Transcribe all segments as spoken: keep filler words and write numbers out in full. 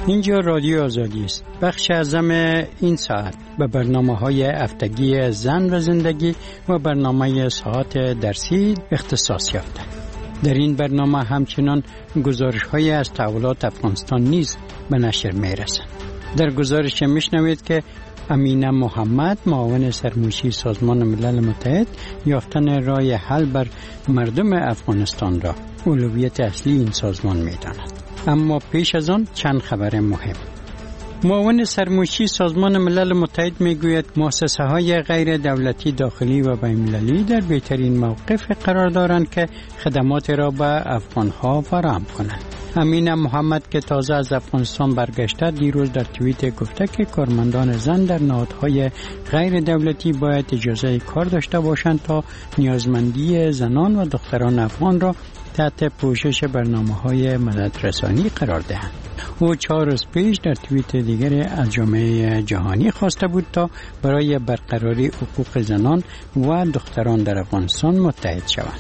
اینجا رادیو آزادی است. بخش اعظم این ساعت به برنامه‌های هفتگی زن و زندگی و برنامه ساعت درسی اختصاص یافته. در این برنامه همچنان گزارش‌های از تحولات افغانستان نیز به نشر می‌رسند. در گزارش میشنوید که امینه محمد معاون سرموشی سازمان ملل متحد یافتن راه حل بر مردم افغانستان را اولویت اصلی این سازمان می‌داند. اما پیش از آن چند خبر مهم. معاون سرموشی سازمان ملل متحد میگوید مؤسسه‌های غیر دولتی داخلی و بین‌المللی در بهترین موقف قرار دارند که خدمات را به افغان‌ها فراهم کنند. امینه محمد که تازه از افغانستان برگشته دیروز در توییت گفته که کارمندان زن در نهادهای غیر دولتی باید اجازه کار داشته باشند تا نیازمندی زنان و دختران افغان را تحت پوشش برنامه‌های مددرسانی قرار دهند. او چهار روز پیش در توییت دیگر از جامعه جهانی خواسته بود تا برای برقراری حقوق زنان و دختران در افغانستان متحد شوند.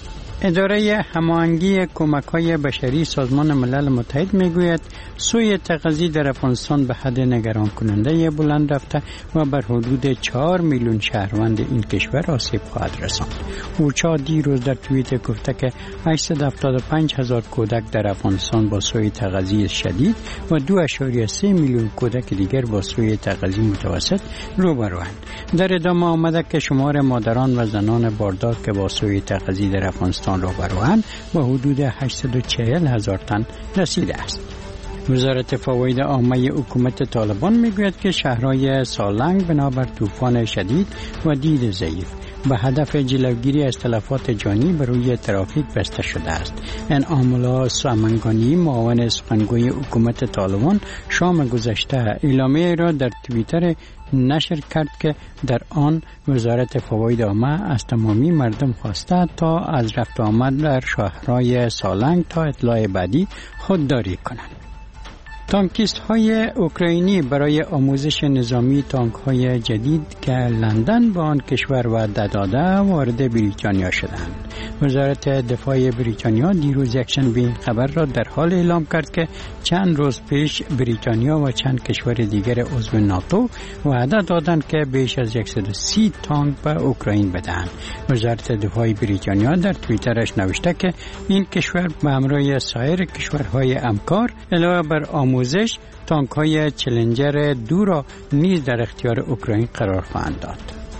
اداره هماهنگی کمک‌های بشری سازمان ملل متحد میگوید سوی تغذیه در افغانستان به حد نگران کننده بلند رفته و بر حدود چهار میلیون شهروند این کشور آسیب خواهد رساند. اوچا دیروز در توییت گفته که هشتصد و هفتاد و پنج هزار کودک در افغانستان با سوی تغذیه شدید و دو ممیز سه میلیون کودک دیگر با سوی تغذیه متوسط روبروند. در ادامه آمده که شمار مادران و زنان باردار که با سوی تغذیه در افغانستان روبروند به حدود هشتصد و چهل هزار تن رسیده است. وزارت فواید عامه حکومت طالبان میگوید که شهرهای سالنگ بنابر طوفان شدید و دید ضعیف به هدف جلوگیری از تلفات جانی بر روی ترافیک بسته شده است. انعام الله سامنگانی معاون سخنگوی حکومت طالبان شام گذشته اعلامیه را در توییتر نشر کرد که در آن وزارت فواید عامه از تمامی مردم خواسته تا از رفت آمد در شهرهای سالنگ تا اطلاع بعدی خودداری کنند. تانکیست های اوکراینی برای آموزش نظامی تانک های جدید که لندن به آن کشور وعده داده وارد بریتانیا شدند. وزارت دفاع بریتانیا دیروز یکشنبه این خبر را در حال اعلام کرد که چند روز پیش بریتانیا و چند کشور دیگر عضو ناتو وعده دادند که بیش از صد و سی تانک به اوکراین بدهند. وزارت دفاع بریتانیا در توییترش نوشته که این کشور به همراه سایر کشورهای همکار علاوه بر آموزش تانک های چلنجر دو را نیز در اختیار اوکراین قرار خواهند داد.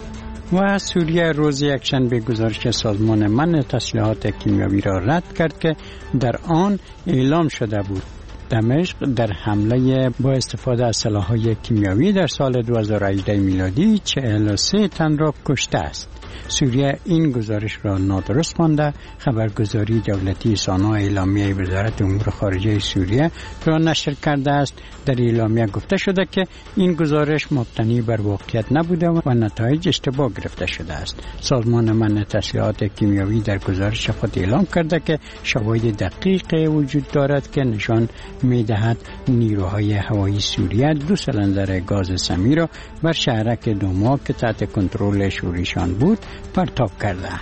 و سوریه روز یکشنبه گزارش سازمان منع تسلیحات کیمیاوی را رد کرد که در آن اعلام شده بود دمشق در حمله با استفاده از سلاح‌های کیمیاوی در سال دو هزار و هجده میلادی چهل و سه تن را کشته است. سوریه این گزارش را نادرست خوانده. خبرگزاری دولتی سانا اعلامیه وزارت امور خارجه سوریه را نشر کرده است. در اعلامیه گفته شده که این گزارش مبتنی بر واقعیت نبوده و نتایج اشتباه گرفته شده است. سازمان منع تسلیحات کیمیاوی در گزارش خود اعلام کرده که شواهد دقیق وجود دارد که نشان می‌دهد نیروهای هوایی سوریه دو سیلندر گاز سمی را بر شهرک دوما که تحت کنترل شوریشان بود پرتاب کردند.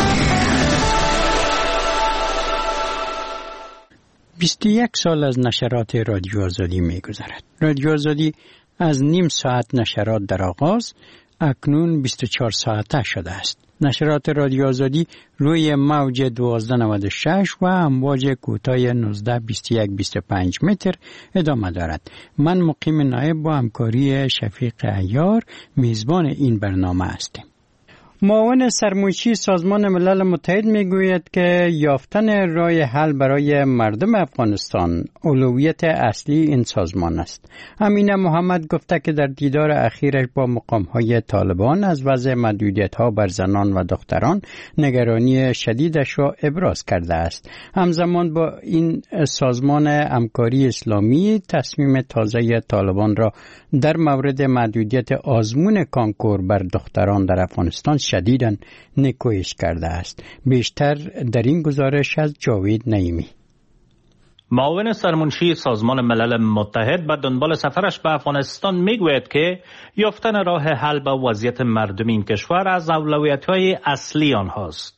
بیست و یک سال از نشرات رادیو آزادی می‌گذرد. رادیو آزادی از نیم ساعت نشرات در آغاز اکنون بیست و چهار ساعته شده است. نشرات رادیو آزادی روی موج دوازده نود و شش و امواج کوتاه نوزده بیست و یک بیست و پنج متر ادامه دارد. من مقیم نایب با همکاری شفیق عیار میزبان این برنامه هستم. معاون سرموشی سازمان ملل متحد میگوید که یافتن راه حل برای مردم افغانستان اولویت اصلی این سازمان است. امینه محمد گفته که در دیدار اخیرش با مقام‌های طالبان از وضع محدودیت‌ها بر زنان و دختران نگرانی شدیدش را ابراز کرده است. همزمان با این سازمان همکاری اسلامی تصمیم تازه طالبان را در مورد محدودیت آزمون کانکور بر دختران در افغانستان شدیداً نکوهش کرده است. بیشتر در این گزارش از جاوید نعیمی. معاون سرمنشی سازمان ملل متحد به دنبال سفرش به افغانستان میگوید که یافتن راه حل به وضعیت مردم این کشور از اولویت‌های اصلی آنهاست.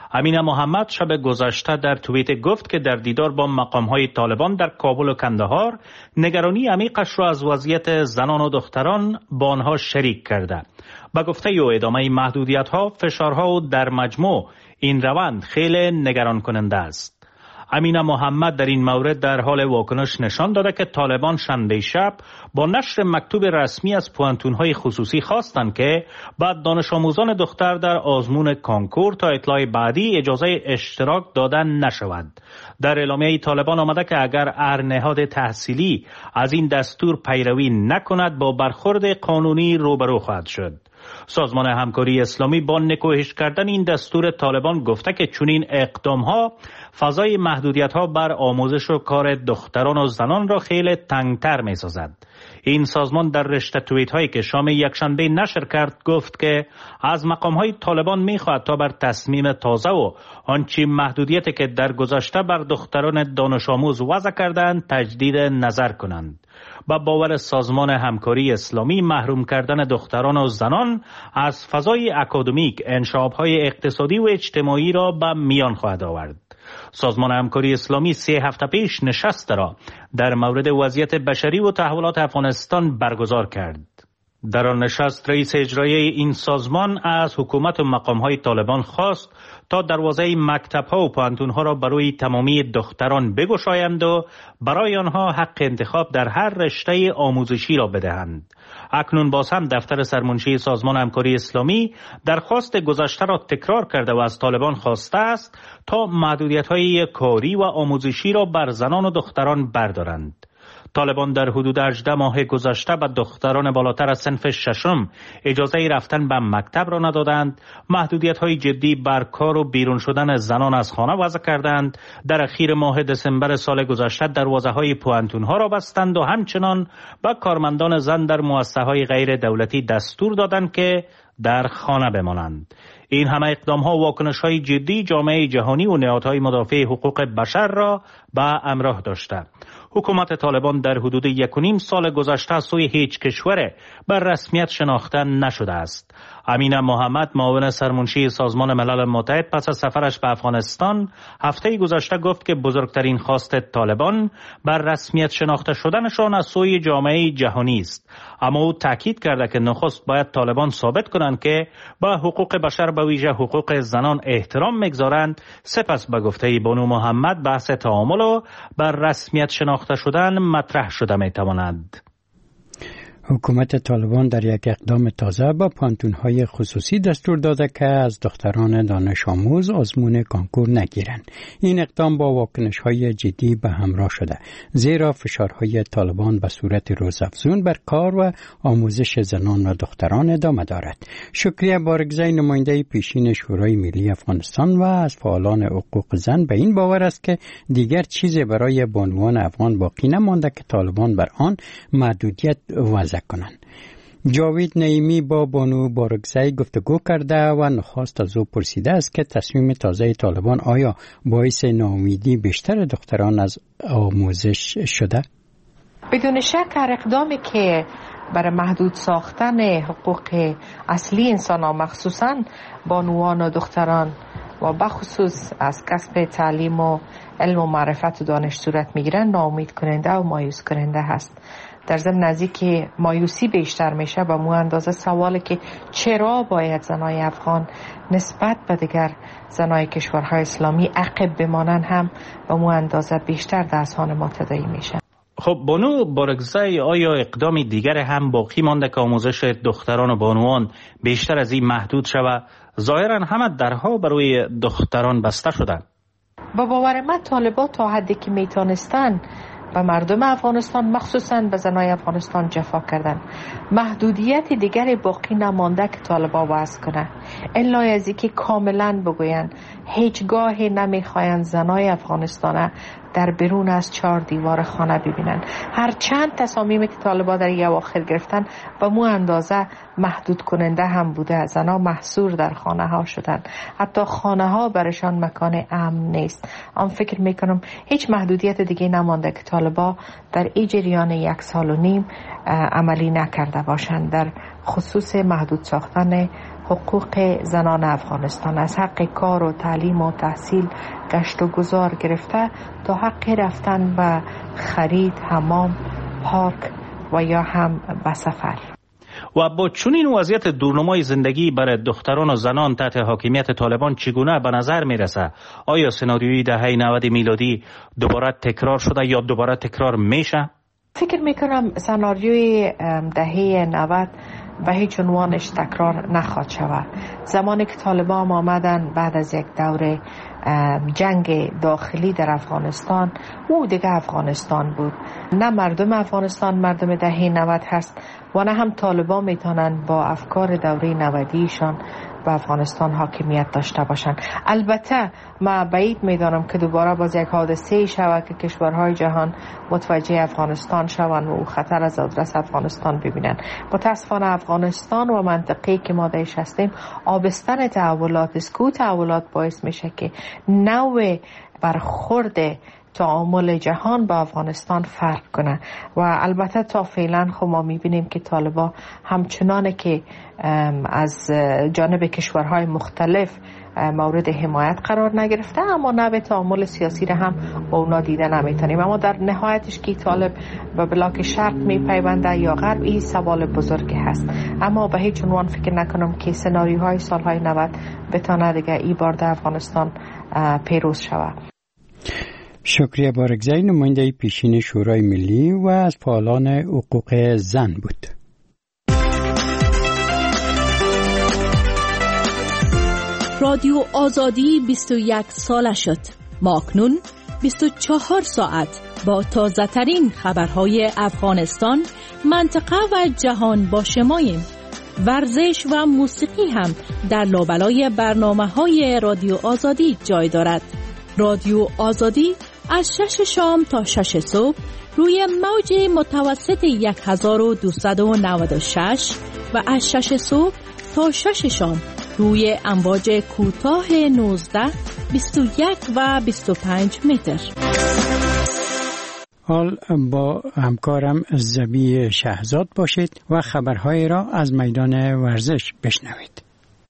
امینه محمد شب گذشته در توییت گفت که در دیدار با مقام‌های طالبان در کابل و کندهار نگرانی عمیقش را از وضعیت زنان و دختران با آنها شریک کرده. با گفته او ادامه محدودیت‌ها، فشارها و در مجموع این روند خیلی نگران کننده است. امینه محمد در این مورد در حال واکنش نشان داده که طالبان شنبه شب با نشر مکتوب رسمی از پوانتون‌های خصوصی خواستند که بعد دانش آموزان دختر در آزمون کانکور تا اطلاع بعدی اجازه اشتراک دادن نشود. در اعلامیه طالبان آمده که اگر هر نهاد تحصیلی از این دستور پیروی نکند با برخورد قانونی روبرو خواهد شد. سازمان همکاری اسلامی با نکوهش کردن این دستور طالبان گفته که چنین اقدام‌ها فضای محدودیت‌ها بر آموزش و کار دختران و زنان را خیلی تنگتر می‌سازد. این سازمان در رشته توییت‌هایی که شام یکشنبه نشر کرد گفت که از مقام‌های طالبان می‌خواهد تا بر تصمیم تازه و آنچه محدودیتی که در گذشته بر دختران دانش آموز وضع کردند تجدید نظر کنند. با باور سازمان همکاری اسلامی محروم کردن دختران و زنان از فضای اکادمیک انشاب‌های اقتصادی و اجتماعی را به میان خواهد آورد. سازمان همکاری اسلامی سه هفته پیش نشست را در مورد وضعیت بشری و تحولات افغانستان برگزار کرد. در آن نشست رئیس اجرایی این سازمان از حکومت و مقام‌های طالبان خواست تا دروازه مکتب‌ها و پوهنتون‌ها را برای تمامی دختران بگشایند و برای آنها حق انتخاب در هر رشته آموزشی را بدهند. اکنون باز هم دفتر سرمنشی سازمان همکاری اسلامی درخواست گذشته را تکرار کرده و از طالبان خواسته است تا محدودیت‌های کاری و آموزشی را بر زنان و دختران بردارند. طالبان در حدود هجده ماه گذشته به دختران بالاتر از صنف ششم اجازه رفتن به مکتب را ندادند، محدودیت‌های جدی بر کار و بیرون شدن زنان از خانه وضع کردند، در اخیر ماه دسامبر سال گذشته دروازه‌های پوهنتون‌ها را بستند و همچنان به کارمندان زن در مؤسسه‌های غیر دولتی دستور دادند که در خانه بمانند. این همه اقدام‌ها و واکنش‌های جدی جامعه جهانی و نهادهای مدافع حقوق بشر را به همراه داشته. حکومت طالبان در حدود یک و نیم سال گذشته سوی هیچ کشور بر رسمیت شناخته نشده است. امینه محمد معاون سرمنشی سازمان ملل متحد پس از سفرش به افغانستان هفته گذشته گفت که بزرگترین خواست طالبان بر رسمیت شناخته شدنشان از سوی جامعه جهانی است. اما او تاکید کرده که نخست باید طالبان ثابت کنند که با حقوق بشر به ویژه حقوق زنان احترام می‌گذارند. سپس به گفته بانو محمد بحث تعامل و بر رسمیت شناخته شدن مطرح شده می‌تواند. حکومت طالبان در یک اقدام تازه با پانتون‌های خصوصی دستور داده که از دختران دانش آموز آزمون کانکور نگیرند. این اقدام با واکنش‌های جدی به همراه شده، زیرا فشارهای طالبان به صورت روزافزون بر کار و آموزش زنان و دختران ادامه دارد. شکریه بارگزای نماینده پیشین شورای ملی افغانستان و از فعالان حقوق زن به این باور است که دیگر چیزی برای بانوان افغان باقی نمانده که طالبان بر آن محدودیت وضع کنند. جاوید نعیمی با بانو بارگزای گفتگو کرده و نخواست از او پرسیده است که تصمیم تازه طالبان آیا باعث ناامیدی بیشتر دختران از آموزش شده؟ بدون شک هر اقدامی که برای محدود ساختن حقوق اصلی انسان ها مخصوصاً بانوان و دختران و بخصوص از کسب تعلیم و علم و معرفت و دانش صورت میگیرن ناامید کننده و مایوس کننده هست. در ضمن نزدیک مایوسی بیشتر میشه به مو اندازه سوالی که چرا باید زنای افغان نسبت به دیگر زنای کشورهای اسلامی عقب بمانن هم به مو اندازه بیشتر در اذهان ما تداعی میشه. خب بانو بارگزای، آیا اقدام دیگر هم باقی مانده که آموزش دختران و بانوان بیشتر از این محدود شود؟ ظاهرا همه درها برای دختران بسته شده. با باور من طالبان تا حدی که میتونستن به مردم افغانستان مخصوصاً به زنای افغانستان جفا کردن. محدودیت دیگری باقی نمانده که طالبان وضع کنه. الا از اینکه کاملا بگوین هیچگاهی نمیخواین زنای افغانستان در بیرون از چهار دیوار خانه ببینن. هر چند تصامیمی که طالبان در اواخر گرفتن به مو اندازه محدود کننده هم بوده. زنها محصور در خانه ها شدن. حتی خانه ها برشان مکان امن نیست. آن فکر میکنم هیچ محدودیت دیگه نمانده که طالبان در این جریان یک سال و نیم عملی نکرده باشند در خصوص محدود ساختن حقوق زنان افغانستان، از حق کار و تعلیم و تحصیل، گشت و گذار گرفته تا حق رفتن به خرید، حمام، پارک و یا هم به سفر. و با چنین وضعیت دورنمای زندگی برای دختران و زنان تحت حاکمیت طالبان چگونه به نظر میرسه؟ آیا سناریوی دهه نود میلادی دوباره تکرار شده یا دوباره تکرار میشه؟ فکر میکنم سناریوی دهه نود به هیچ عنوانش تکرار نخواهد شود. زمانی که طالبان آمدن بعد از یک دوره جنگ داخلی در افغانستان، او دیگه افغانستان بود. نه مردم افغانستان مردم دهه نود هست و نه هم طالبان میتونن با افکار دوره نودیشان به افغانستان حاکمیت داشته باشند. البته ما بعید میدانم که دوباره باز یک حادثه شود که کشورهای جهان متوجه افغانستان شوند و خطر از آدرس افغانستان ببینند. متاسفانه افغانستان و منطقه‌ای که ما درش هستیم آبستن تحولات است. کو تحولات باعث میشه که نوع برخورد تعامل جهان با افغانستان فرق کنه و البته تا فعلا خب ما میبینیم که طالبان همچنانه که از جانب کشورهای مختلف مورد حمایت قرار نگرفته، اما نوع تعامل سیاسی را هم با اونا دیده نمیتونیم. اما در نهایتش که طالب به بلاک شرق میپیونده یا غرب، این سوال بزرگی هست. اما به هیچ عنوان فکر نکنم که سناریوهای سالهای نود بتونه دیگه ای بار در افغانستان پیروز شود. شکریه بارگزای، نماینده پیشین شورای ملی و از فعالان حقوق زن بود. رادیو آزادی بیست و یک ساله شد. ما اکنون بیست و چهار ساعت با تازه ترین خبرهای افغانستان، منطقه و جهان با شماییم. ورزش و موسیقی هم در لابلای برنامه‌های رادیو آزادی جای دارد. رادیو آزادی از شش شام تا شش صبح روی موج متوسط هزار و دویست و نود و شش و از شش صبح تا شش شام روی امواج کوتاه نوزده، بیست و یک و بیست و پنج متر. حال با همکارم زبی شهزاد باشید و خبرهای را از میدان ورزش بشنوید.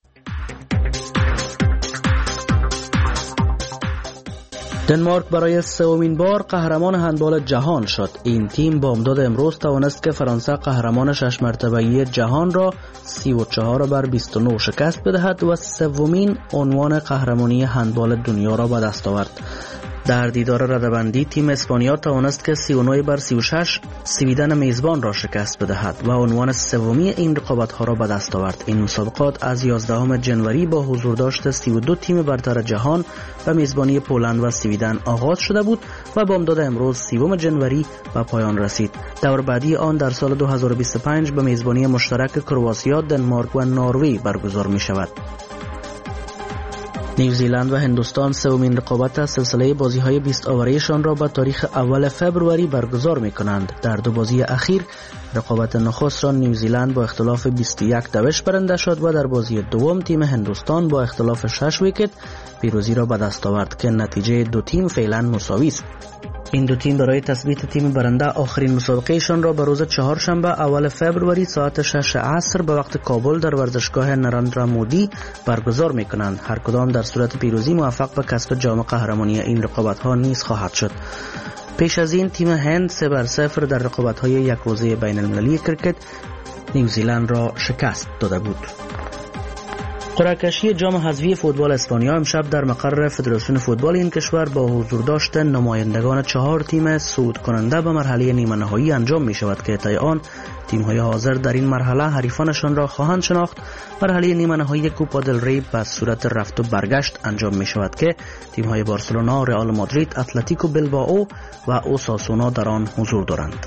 دنمارک برای سومین بار قهرمان هندبال جهان شد. این تیم بامداد امروز توانست که فرانسه قهرمان شش مرتبه‌ای جهان را سی و چهار بر بیست و نه شکست بدهد و سومین عنوان قهرمانی هندبال دنیا را به دست آورد. در دیدار رده‌بندی تیم اسپانیا توانست که سی و نه بر سی و شش سویدن میزبان را شکست بدهد و عنوان سومی این رقابت‌ها را به دست آورد. این مسابقات از یازدهم ژانویه با حضور داشت سی و دو تیم برتر جهان به میزبانی پولند و سویدن آغاز شده بود و بامداد امروز سوم ژانویه به پایان رسید. دور بعدی آن در سال دو هزار و بیست و پنج به میزبانی مشترک کرواتیا، دنمارک و نروژ برگزار می شود. نیوزیلند و هندوستان سومین رقابت از سلسله بازی‌های بیست آوره‌شان را به تاریخ اول فوریه برگزار می‌کنند. در دو بازی اخیر رقابت نخست را نیوزیلند با اختلاف بیست و یک دوش برنده شد و در بازی دوم تیم هندوستان با اختلاف شش ویکت پیروزی را به دست آورد که نتیجه دو تیم فعلا مساوی است. این دو تیم برای تثبیت تیم برنده آخرین مسابقهشان را به روز چهارشنبه اول فوریه ساعت شش عصر به وقت کابل در ورزشگاه نریندرا مودی برگزار می‌کنند. هر کدام در صورت پیروزی موفق به کسب جام قهرمانی این رقابت‌ها نیز خواهد شد. پیش از این تیم هند سه بر صفر در رقابت‌های یک روزه بین‌المللی کرکت نیوزیلند را شکست داده بود. قرعه کشی جام حذفی فوتبال اسپانیا امشب در مقر فدراسیون فوتبال این کشور با حضور داشتن نمایندگان چهار تیم صعود کننده به مرحله نیمه نهایی انجام می شود که طی آن تیم‌های حاضر در این مرحله حریفانشان را خواهند شناخت. مرحله نیمه نهایی کوپا دل ری به صورت رفت و برگشت انجام می شود که تیم‌های بارسلونا، رئال مادرید، اتلتیکو بلبائو و اوساسونا در آن حضور دارند.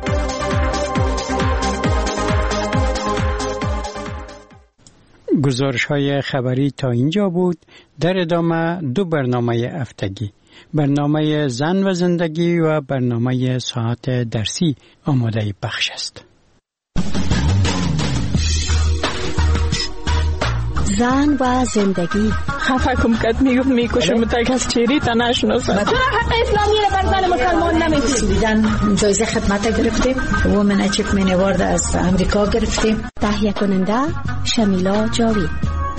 گزارش های خبری تا اینجا بود. در ادامه دو برنامه هفتگی، برنامه زن و زندگی و برنامه ساعت درسی آماده بخش است. زن و زندگی، خفه کم کد میگفت میکشم تا کس چیری تا نشناسم. چرا حق اسلامی رو بر زن مسلمان نمیدید؟ دیدن جایزه خدمت گرفتیم، وومن اچیومنت اوارد از امریکا گرفتیم. تهیه کننده شمیلا جاوید.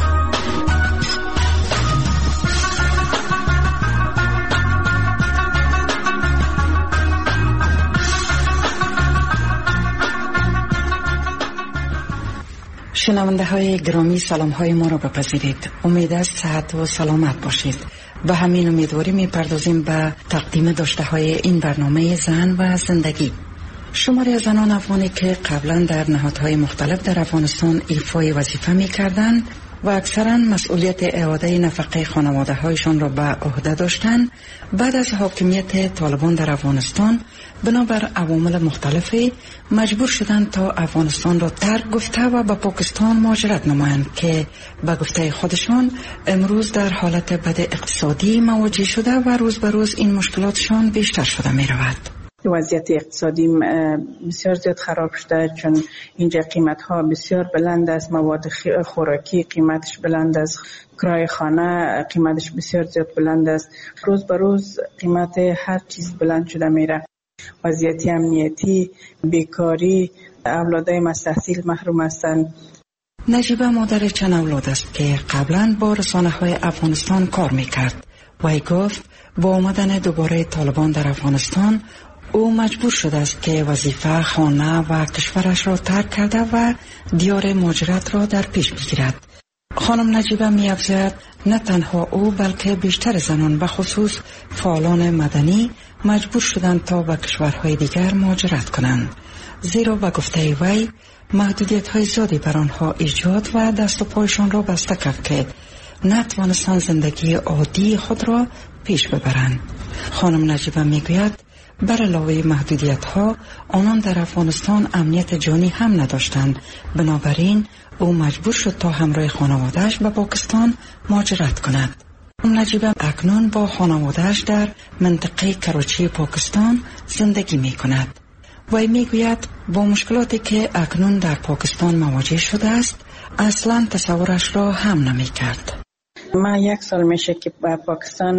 شنونده های گرامی، سلام های ما را بپذیرید. امید است صحت و سلامت باشید. به همین امیدواری می پردازیم به تقدیم داشته های این برنامه زن و زندگی. شماری از زنان افغانی که قبلا در نهادهای مختلف در افغانستان ایفای وظیفه می کردند و اکثرا مسئولیت اعاده نفقه خانواده هایشان را به عهده داشتند، بعد از حاکمیت طالبان در افغانستان بنابر عوامل مختلفی مجبور شدند تا افغانستان را ترک گفته و به پاکستان مهاجرت نمایند که به گفته خودشان امروز در حالت بد اقتصادی مواجه شده و روز به روز این مشکلاتشان بیشتر شده می رود. وضعیت اقتصادی بسیار زیاد خراب شده، چون اینجا قیمت ها بسیار بلند است، مواد خوراکی قیمتش بلند است، کرایه خانه قیمتش بسیار زیاد بلند است، روز به روز قیمت هر چیز بلند شده میره. وضعیت امنیتی، بیکاری، اولادای مستحصیل محروم هستند. نجیبه مادر چند اولاد است که قبلا با رسانه های افغانستان کار میکرد. وی گفت با آمدن دوباره طالبان در افغانستان او مجبور شده است که وظیفه، خانه و کشورش را ترک کرده و دیار مهاجرت را در پیش بگیرد. خانم نجیبه می افزاید نه تنها او بلکه بیشتر زنان به خصوص فعالان مدنی مجبور شدند تا به کشورهای دیگر مهاجرت کنند، زیرا به گفته وی محدودیت های زیادی بر آنها ایجاد و دست و پایشان را بسته کرد که نتوانستند زندگی عادی خود را پیش ببرند. خانم نجیبه می گوید بر علاوه محدودیت ها آنان در افغانستان امنیت جانی هم نداشتند، بنابراین او مجبور شد تا همراه خانواده‌اش به پاکستان مهاجرت کند. نجیبه اکنون با خانواده‌اش در منطقه کراچی پاکستان زندگی می کند. وی می گوید با مشکلاتی که اکنون در پاکستان مواجه شده است اصلا تصورش را هم نمی کرد. ما یک سال میشه که به پاکستان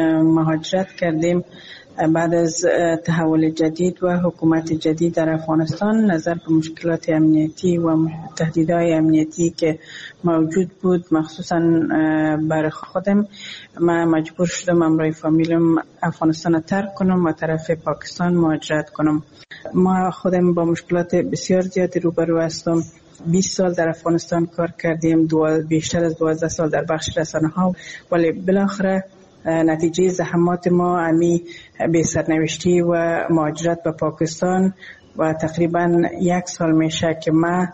مهاجرت کردیم بعد از تحول جدید و حکومت جدید در افغانستان. نظر به مشکلات امنیتی و تهدیدهای امنیتی که موجود بود، مخصوصا برای خودم، من مجبور شدم امروی فامیلم افغانستان ترک کنم و طرف پاکستان مهاجرت کنم. ما خودم با مشکلات بسیار زیادی روبرو هستم. بیست سال در افغانستان کار کردیم، بیشتر از دوازده سال در بخش رسانه ها، ولی بالاخره نتیجه زحمات ما امی به سرنوشتی و مهاجرت به پاکستان و تقریبا یک سال میشه که ما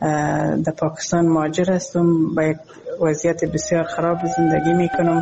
در پاکستان مهاجر هستم. با یک وضعیت بسیار خراب زندگی میکنم.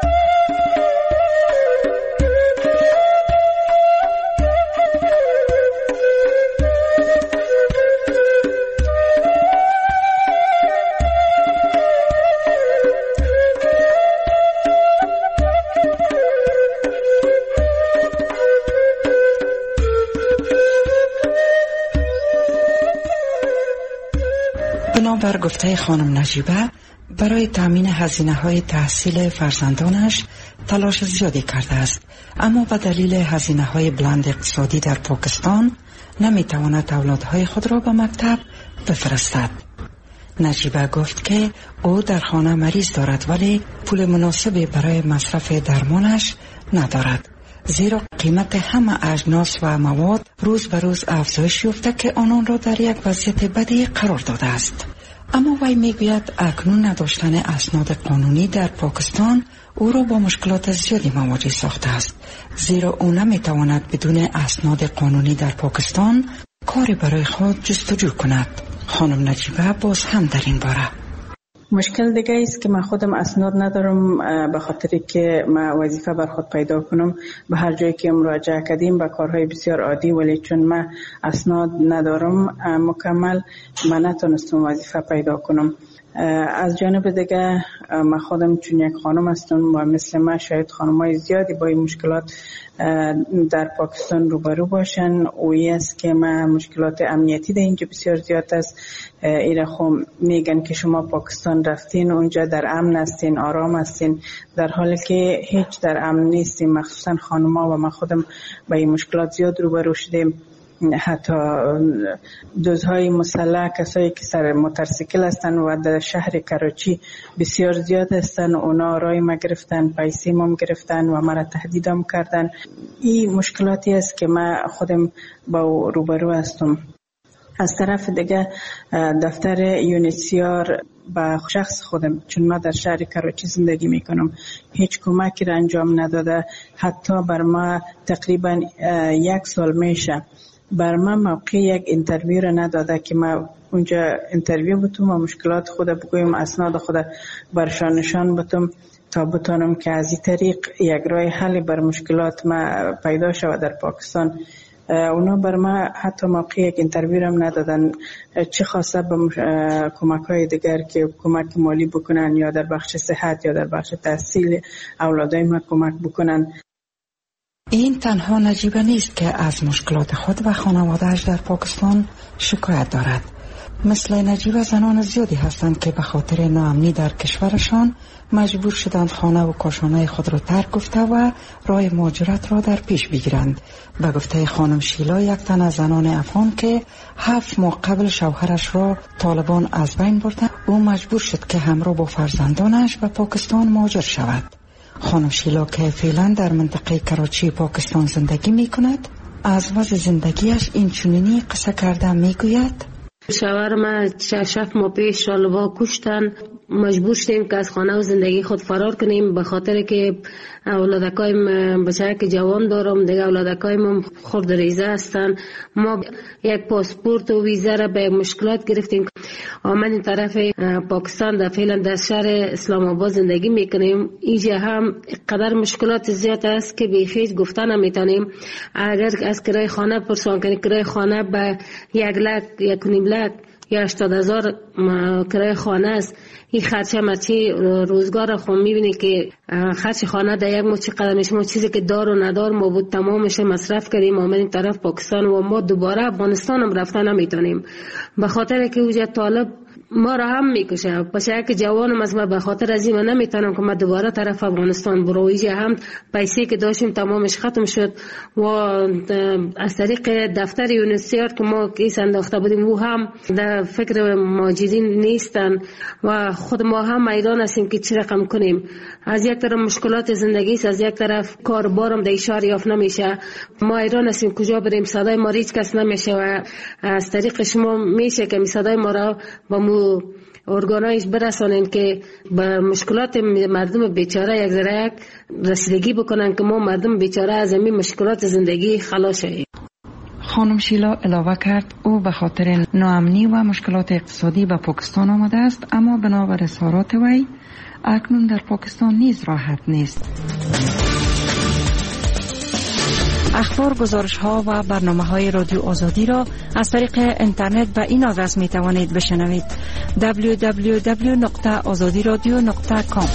بر گفته خانم نجیبه برای تامین هزینه های تحصیل فرزندانش تلاش زیادی کرده است، اما به دلیل هزینه های بلند اقتصادی در پاکستان نمیتواند اولادهای خود را به مکتب بفرستد. نجیبه گفت که او در خانه مریض دارد ولی پول مناسبی برای مصرف درمانش ندارد، زیرا قیمت همه اجناس و مواد روز به روز افزایش یافته که آنان را در یک وضعیت بدی قرار داده است. اما وی میگوید اکنون نداشتن اسناد قانونی در پاکستان او را با مشکلات زیادی مواجه ساخته است، زیرا او نمیتواند بدون اسناد قانونی در پاکستان کاری برای خود جستجو کند. خانم نجیبه باز هم در این باره مشکل دیگه است که من خودم اسناد ندارم، به خاطری که من وظیفه بر خود پیدا کنم. به هر جایی که مراجعه کردیم به کارهای بسیار عادی، ولی چون من اسناد ندارم مکمل، من نتونستم وظیفه پیدا کنم. از جانب دیگه من خودم چون یک خانم هستم و مثل من شاید خانمای زیادی با این مشکلات در پاکستان روبرو باشن. اویی است که من مشکلات امنیتی در اینجا بسیار زیاد است. ایره خب میگن که شما پاکستان رفتین اونجا در امن هستین، آرام هستین، در حالی که هیچ در امن نیستیم. مخصوصا خانم‌ها و من خودم با این مشکلات زیاد روبرو شدیم. حتی دزدهای مسلح، کسایی که سر موتورسیکل هستن و در شهر کراچی بسیار زیاد هستن، اونا رای ما گرفتن، پیسه ما گرفتن و مرا تهدیدم کردن. این مشکلاتی است که من خودم با روبرو هستم. از طرف دیگه دفتر یونیسیار با شخص خودم، چون ما در شهر کراچی زندگی میکنم، هیچ کمکی را انجام نداده. حتی بر ما تقریبا یک سال میشه بر من موقع یک اینترویو را نداده که ما اونجا اینترویو بتوم و مشکلات خود بگویم، اسناد خود برشان نشان بتوم تا بتونم که از این طریق یک راه حل بر مشکلات ما پیدا شود در پاکستان. اونا بر ما حتی موقع یک اینترویو را ندادن، چه خاصه به کمک های دیگر که کمک مالی بکنن یا در بخش صحت یا در بخش تحصیل اولادای ما کمک بکنن. این تنها نجیبه نیست که از مشکلات خود و خانواده‌اش در پاکستان شکایت دارد. مثل نجیبه زنان زیادی هستند که به خاطر ناامنی در کشورشان مجبور شدند خانه و کاشانه خود را ترک گفته و راه مهاجرت را در پیش بگیرند. به گفته خانم شیلا، یک تن از زنان افغان که هفت ماه قبل شوهرش را طالبان از بین بردند، او مجبور شد که همراه با فرزندانش به پاکستان مهاجر شود. خانم شیلا که فعلا در منطقه کراچی پاکستان زندگی می کند، از وضع زندگیش این چنینی قصه کرده می گوید: شوهر ما شش ماه پیش طالبان کشتن، مجبور شدیم که از خانه و زندگی خود فرار کنیم به خاطر که اولادکایم بچه که جوان دارم دیگه، اولادکایم خرد ریزه هستن. ما یک پاسپورت و ویزا را به مشکلات گرفتیم. آمد این طرف پاکستان در فعلا در شهر اسلام آباد زندگی میکنیم. اینجا هم قدر مشکلات زیاد است که بیخیج گفته نمیتونیم. اگر از کرای خانه پرسان کنیم، کرای خانه به یک لک یک نیم لک یا هشتاد هزار کرای خانه است. این خرچه مرچی روزگار خود میبینی که خرچ خانه در یک مچی قدمش ما چیزی که دار و ندار ما بود تمامش مصرف کردیم. آمدیم طرف پاکستان و ما دوباره افغانستان هم رفته نمیتونیم به خاطر که اوجه طالب ما را هم میکشه. پس یک جوانم از ما به خاطر از این نمیتونم که ما دوباره طرف افغانستان برو. اینجا هم پیسه که داشتیم تمامش ختم شد و از طریق دفتر یونیسیار که ما کیس انداخته بودیم او هم در فکر مهاجرین نیستن و خود ما هم میدان هستیم که چی رقم کنیم. از یک طرف مشکلات زندگی است، از یک طرف کاربارم در شهر یافت نمیشه. ما ایران هستیم کجا بریم، صدای ما هیچ کس نمیشه و از طریق شما میشه که صدای ما را با مو ارگانایش برسانین که به مشکلات مردم بیچاره یک ذره رسیدگی بکنن که ما مردم بیچاره از این مشکلات زندگی خلاص شیم. خانم شیلا علاوه کرد او به خاطر ناامنی و مشکلات اقتصادی به پاکستان آمده است، اما بنابر اظهارات وی اکنون در پاکستان نیز راحت نیست. اخبار، گزارش ها و برنامه های رادیو آزادی را از طریق اینترنت به این آدرس می توانید بشنوید: دبلیو دبلیو دبلیو دات آزادی رادیو دات کام.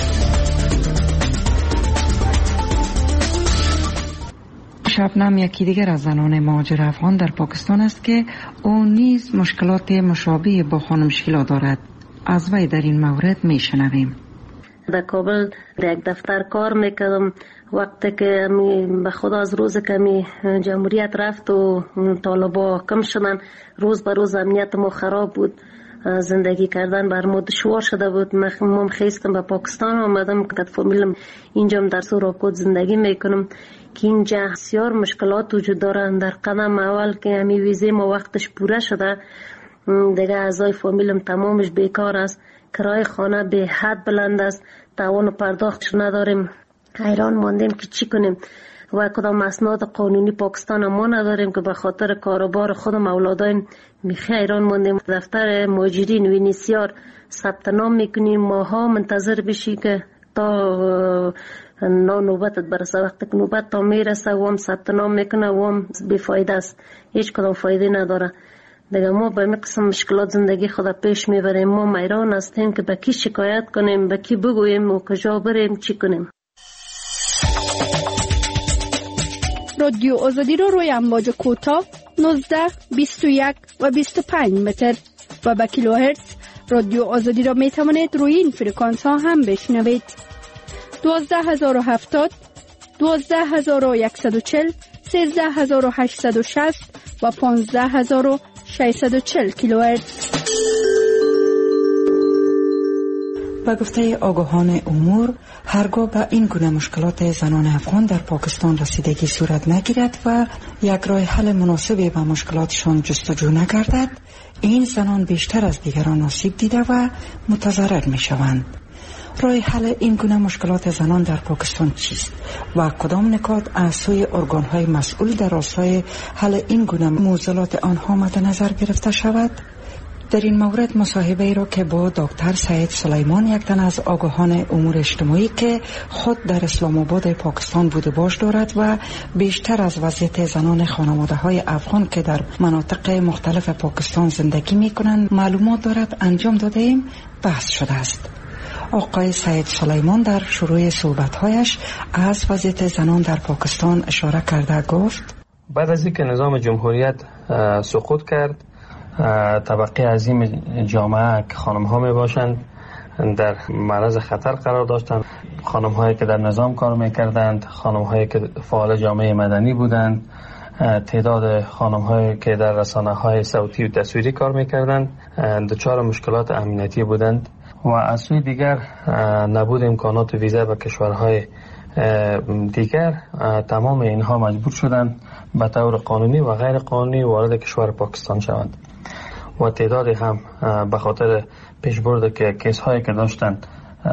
شبنم یکی دیگر از زنان مهاجر افغان در پاکستان است که او نیز مشکلات مشابه با خانم شیلا دارد. از وی در این مورد می شنویم. در کابل در یک دفتر کار میکردم. وقتی که به خدا از روز که می جمهوریت رفت و طالبا کم شدن، روز به روز امنیت ما خراب بود، زندگی کردن بر ما دشوار شده بود. من خیستم به پاکستان آمدم که فامیلم اینجا در سوراکوت زندگی میکنم که اینجا بسیار مشکلات وجود دارن. در قدم اول که همی ویزه ما وقتش پوره شده دیگه اعضای فامیلم تمامش بیکار است، کرای خانه به حد بلند است، توان پرداختش نداریم، حیران ماندیم که چی کنیم و کدام اسناد قانونی پاکستان ما نداریم که به خاطر کاروبار خودم اولادایم میخی حیران ماندیم. دفتر مهاجرین وینیسیار ثبت نام میکنیم، ماها منتظر بشی که تا نا نوبتت برسه. وقتی که نوبت تا میرسه و هم ثبت نام میکنه و هم بیفایده است، هیچ کدام فایده نداره. دیگه ما به این قسم مشکلات زندگی خود پیش میبریم. ما میران هستیم که به کی شکایت کنیم، به کی بگوییم و کجا بریم، چی کنیم. رادیو آزادی رو روی امواج کوتاه نوزده، بیست و یک و بیست و پنج متر و به کیلوهرتز رادیو آزادی را می توانید روی این فرکانس ها هم بشنوید. دوازده هزار و هفتاد، دوازده هزار و صد و چهل، سیزده هزار و هشتصد و شصت و پانزده هزار و ششصد و چهل کیلوهرتز. با گفته آگاهان امور، هرگاه به این گونه مشکلات زنان افغان در پاکستان رسیدگی صورت نگیرد و یک راه حل مناسبی به مشکلاتشان جستجو نگردد، این زنان بیشتر از دیگران آسیب دیده و متضرر می شوند. راه حل این گونه مشکلات زنان در پاکستان چیست و کدام نکات از سوی ارگان‌های مسئول در راستای حل این گونه معضلات آنها مد نظر گرفته شود؟ در این مورد مصاحبه ای را که با دکتر سعید سلیمان، یک تن از آگاهان امور اجتماعی که خود در اسلام آباد پاکستان بوده باش دارد و بیشتر از وضعیت زنان خانواده های افغان که در مناطق مختلف پاکستان زندگی می کنند معلومات دارد، انجام داده ایم بحث شده است. آقای سعید سلیمان در شروع صحبت‌هایش از وضعیت زنان در پاکستان اشاره کرده گفت: بعد از اینکه نظام جمهوریت سقوط کرد، طبقه عظیم جامعه که خانم ها می باشند در معرض خطر قرار داشتند. خانم هایی که در نظام کار می کردند، خانم هایی که فعال جامعه مدنی بودند، تعداد خانم هایی که در رسانه های صوتی و تصویری کار می کردند دچار مشکلات امنیتی بودند و از سوی دیگر نبود امکانات ویزا به کشورهای دیگر، تمام اینها مجبور شدند به طور قانونی و غیر قانونی وارد کشور پاکستان شوند و تعدادی هم به خاطر پیشبرد که کیس هایی که داشتند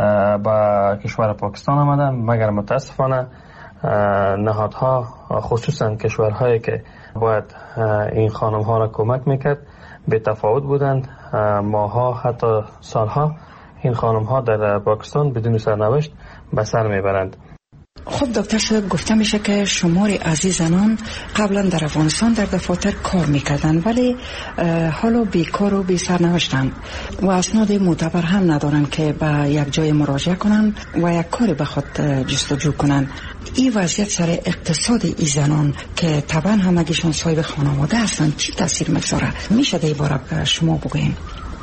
به کشور پاکستان آمدن، مگر متاسفانه نهادها خصوصا کشورهایی که باید این خانم ها را کمک میکرد به تفاوت بودند. ماها حتی سالها این خانم ها در پاکستان بدون سرنوشت به سر میبرند. خب دکتر صاحب، گفته میشه که شماری عزیز زنان قبلا در افغانستان در دفاتر کار میکردن ولی حالا بیکار و بی سرنوشتن و اسناد معتبر هم ندارن که به یک جای مراجعه کنن و یک کاری به خود جستجو کنن. این وضعیت سر اقتصاد این زنان که طبعا همگیشون صاحب خانواده هستن چی تاثیر میگذاره؟ میشه در این باره به شما بگوین؟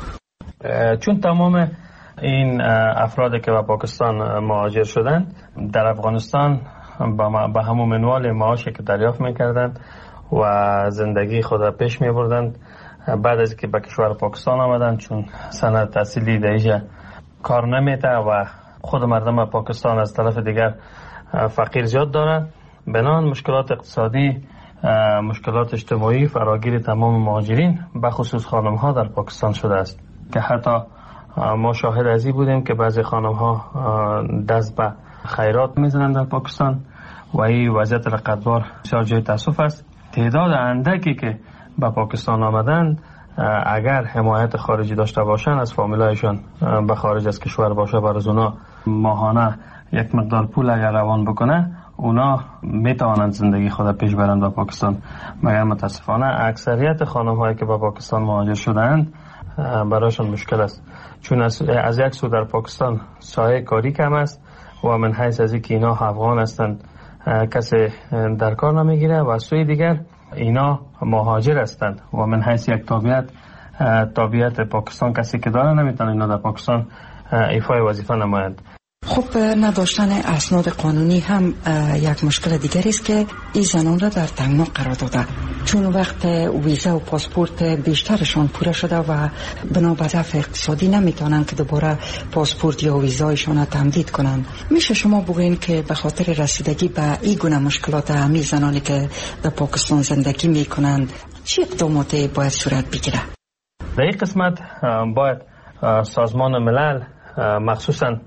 چون تمام این افرادی که به پاکستان مهاجر شدند در افغانستان به همون منوال معاشی که دریافت میکردند و زندگی خود را پیش میبردند، بعد از که به کشور پاکستان آمدند چون سند تحصیلی در اینجا کار نمیده و خود مردم پاکستان از طرف دیگر فقیر زیاد دارند، بنان مشکلات اقتصادی، مشکلات اجتماعی فراگیر تمام مهاجرین به خصوص خانم ها در پاکستان شده است که حتی ما شاهد ازی بودیم که بعضی خانم ها دست به خیرات میزنند در پاکستان و این وضعیت رقتبار بسیار جای تاسف است. تعداد اندکی که به پاکستان آمدند اگر حمایت خارجی داشته باشند، از فامیلایشان به خارج از کشور باشه، برای اونا ماهانه یک مقدار پول اگر روان بکنه، اونا میتوانند زندگی خود پیش برند به پاکستان. مگر متاسفانه اکثریت خانم هایی که به پاکستان مهاجر شدند برایشان مشکل است، چون از, از یک سو در پاکستان سایه کاری کم است و من حیث از اینکه اینا افغان هستند کسی در کار نمیگیره و از سوی دیگر اینا مهاجر هستند و من حیث یک طبیعت طبیعت پاکستان کسی که داره نمیتونه اینا در پاکستان ایفای وظیفه نمایند. خب نداشتن اسناد قانونی هم یک مشکل دیگری است که این زنان را در تنگنا قرار داده، چون وقت ویزا و پاسپورت بیشترشان پوره شده و بنا به ضعف اقتصادی نمیتونن که دوباره پاسپورت یا ویزایشان را تمدید کنن. میشه شما بگوین که به خاطر رسیدگی به این گونه مشکلات همین زنانی که در پاکستان زندگی میکنند چه اقداماتی باید صورت بگیره؟ در این قسمت باید سازمان ملل مخصوصا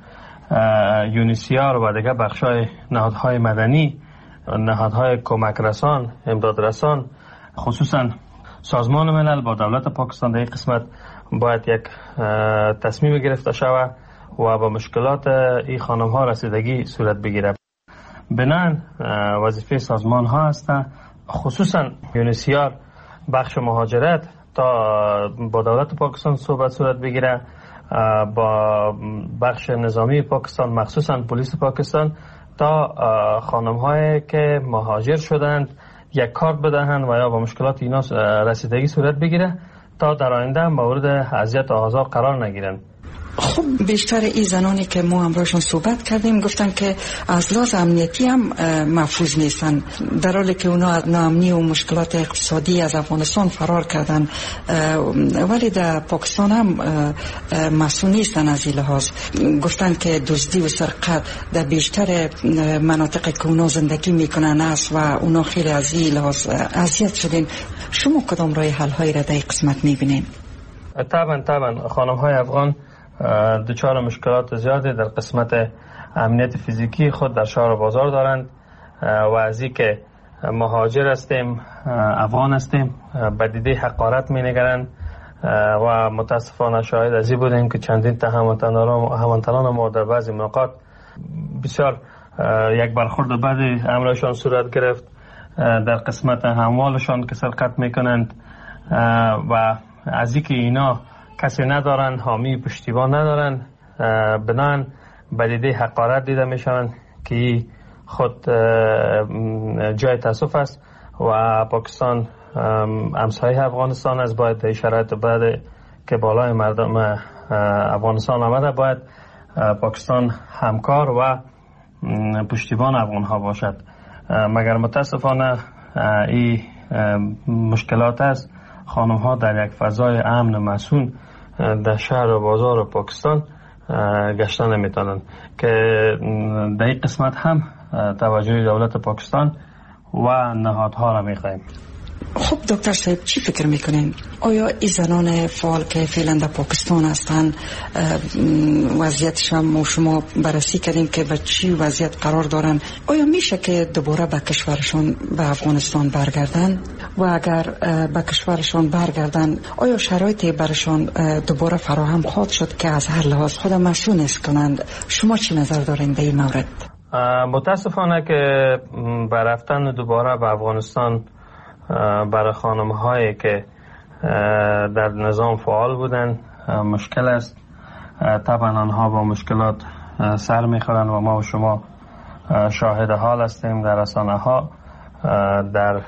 یونیسیار و دیگر بخشای نهادهای مدنی، نهادهای کمک رسان، امداد رسان، خصوصا سازمان ملل با دولت پاکستان در این قسمت باید یک تصمیم گرفته شود و با مشکلات این خانم ها رسیدگی صورت بگیره. بنان وظیفه سازمان ها است، خصوصا یونیسیار بخش مهاجرت تا با دولت پاکستان صحبت صورت بگیره، با بخش نظامی پاکستان مخصوصا پلیس پاکستان، تا خانم هایی که مهاجر شدند یک کارت بدهند و یا با مشکلات اینا رسیدگی صورت بگیره تا در آینده مورد اذیت و آزار قرار نگیرند. خب بیشتر این زنانی که ما همراهشون صحبت کردیم گفتن که از لحاظ امنیتی هم محفوظ نیستن، در حالی که اونا از ناامنی و مشکلات اقتصادی از افغانستان فرار کردن، ولی در پاکستان هم مسئول نیستن از این لحاظ. گفتن که دزدی و سرقت در بیشتر مناطقی که اونا زندگی میکنن است و اونا خیلی از این لحاظ اذیت شدن. شما کدام راه حل هایی را در این قسمت میبینین؟ طبعا طبعا خانم های افغان دچار مشکلات زیادی در قسمت امنیت فیزیکی خود در شهر و بازار دارند و از این که مهاجر هستیم، افغان هستیم، به دیده حقارت می نگرند و متاسفانه شاهد از این بودیم که چندین تا هموطنان ما در بعضی مواقع بسیار یک برخورد بعدی امرشان صورت گرفت در قسمت اموالشان که سرقت می کنند و از این که اینا کسی ندارن، حامی پشتیبان ندارن، بنان به دیده حقارت دیده میشوند که خود جای تاسف است و پاکستان همسایه افغانستان است. باید در شرایط بعد که بالای مردم افغانستان آمده باید پاکستان همکار و پشتیبان افغان ها باشد، مگر متاسفانه این مشکلات است. خانم ها در یک فضای امن و مسئول در شهر و بازار و پاکستان گشتن نمیتونن که در این قسمت هم توجه دولت پاکستان و نهادها را میخوایم. خب دکتر صاحب چی فکر میکنین؟ آیا این زنان فعال که فعلا در پاکستان هستن وضعیتش هم شما بررسی کردین که به چی وضعیت قرار دارن، آیا میشه که دوباره به کشورشان به افغانستان برگردن و اگر به کشورشان برگردن آیا شرایطی برشان دوباره فراهم خواهد شد که از هر لحاظ خود مسئول است کنند؟ شما چی نظر دارین به این مورد؟ متاسفانه که برفتن دوباره به افغانستان برای خانم هایی که در نظام فعال بودن مشکل است. طبعا آنها با مشکلات سر میخورن و ما و شما شاهد حال هستیم در رسانه ها. در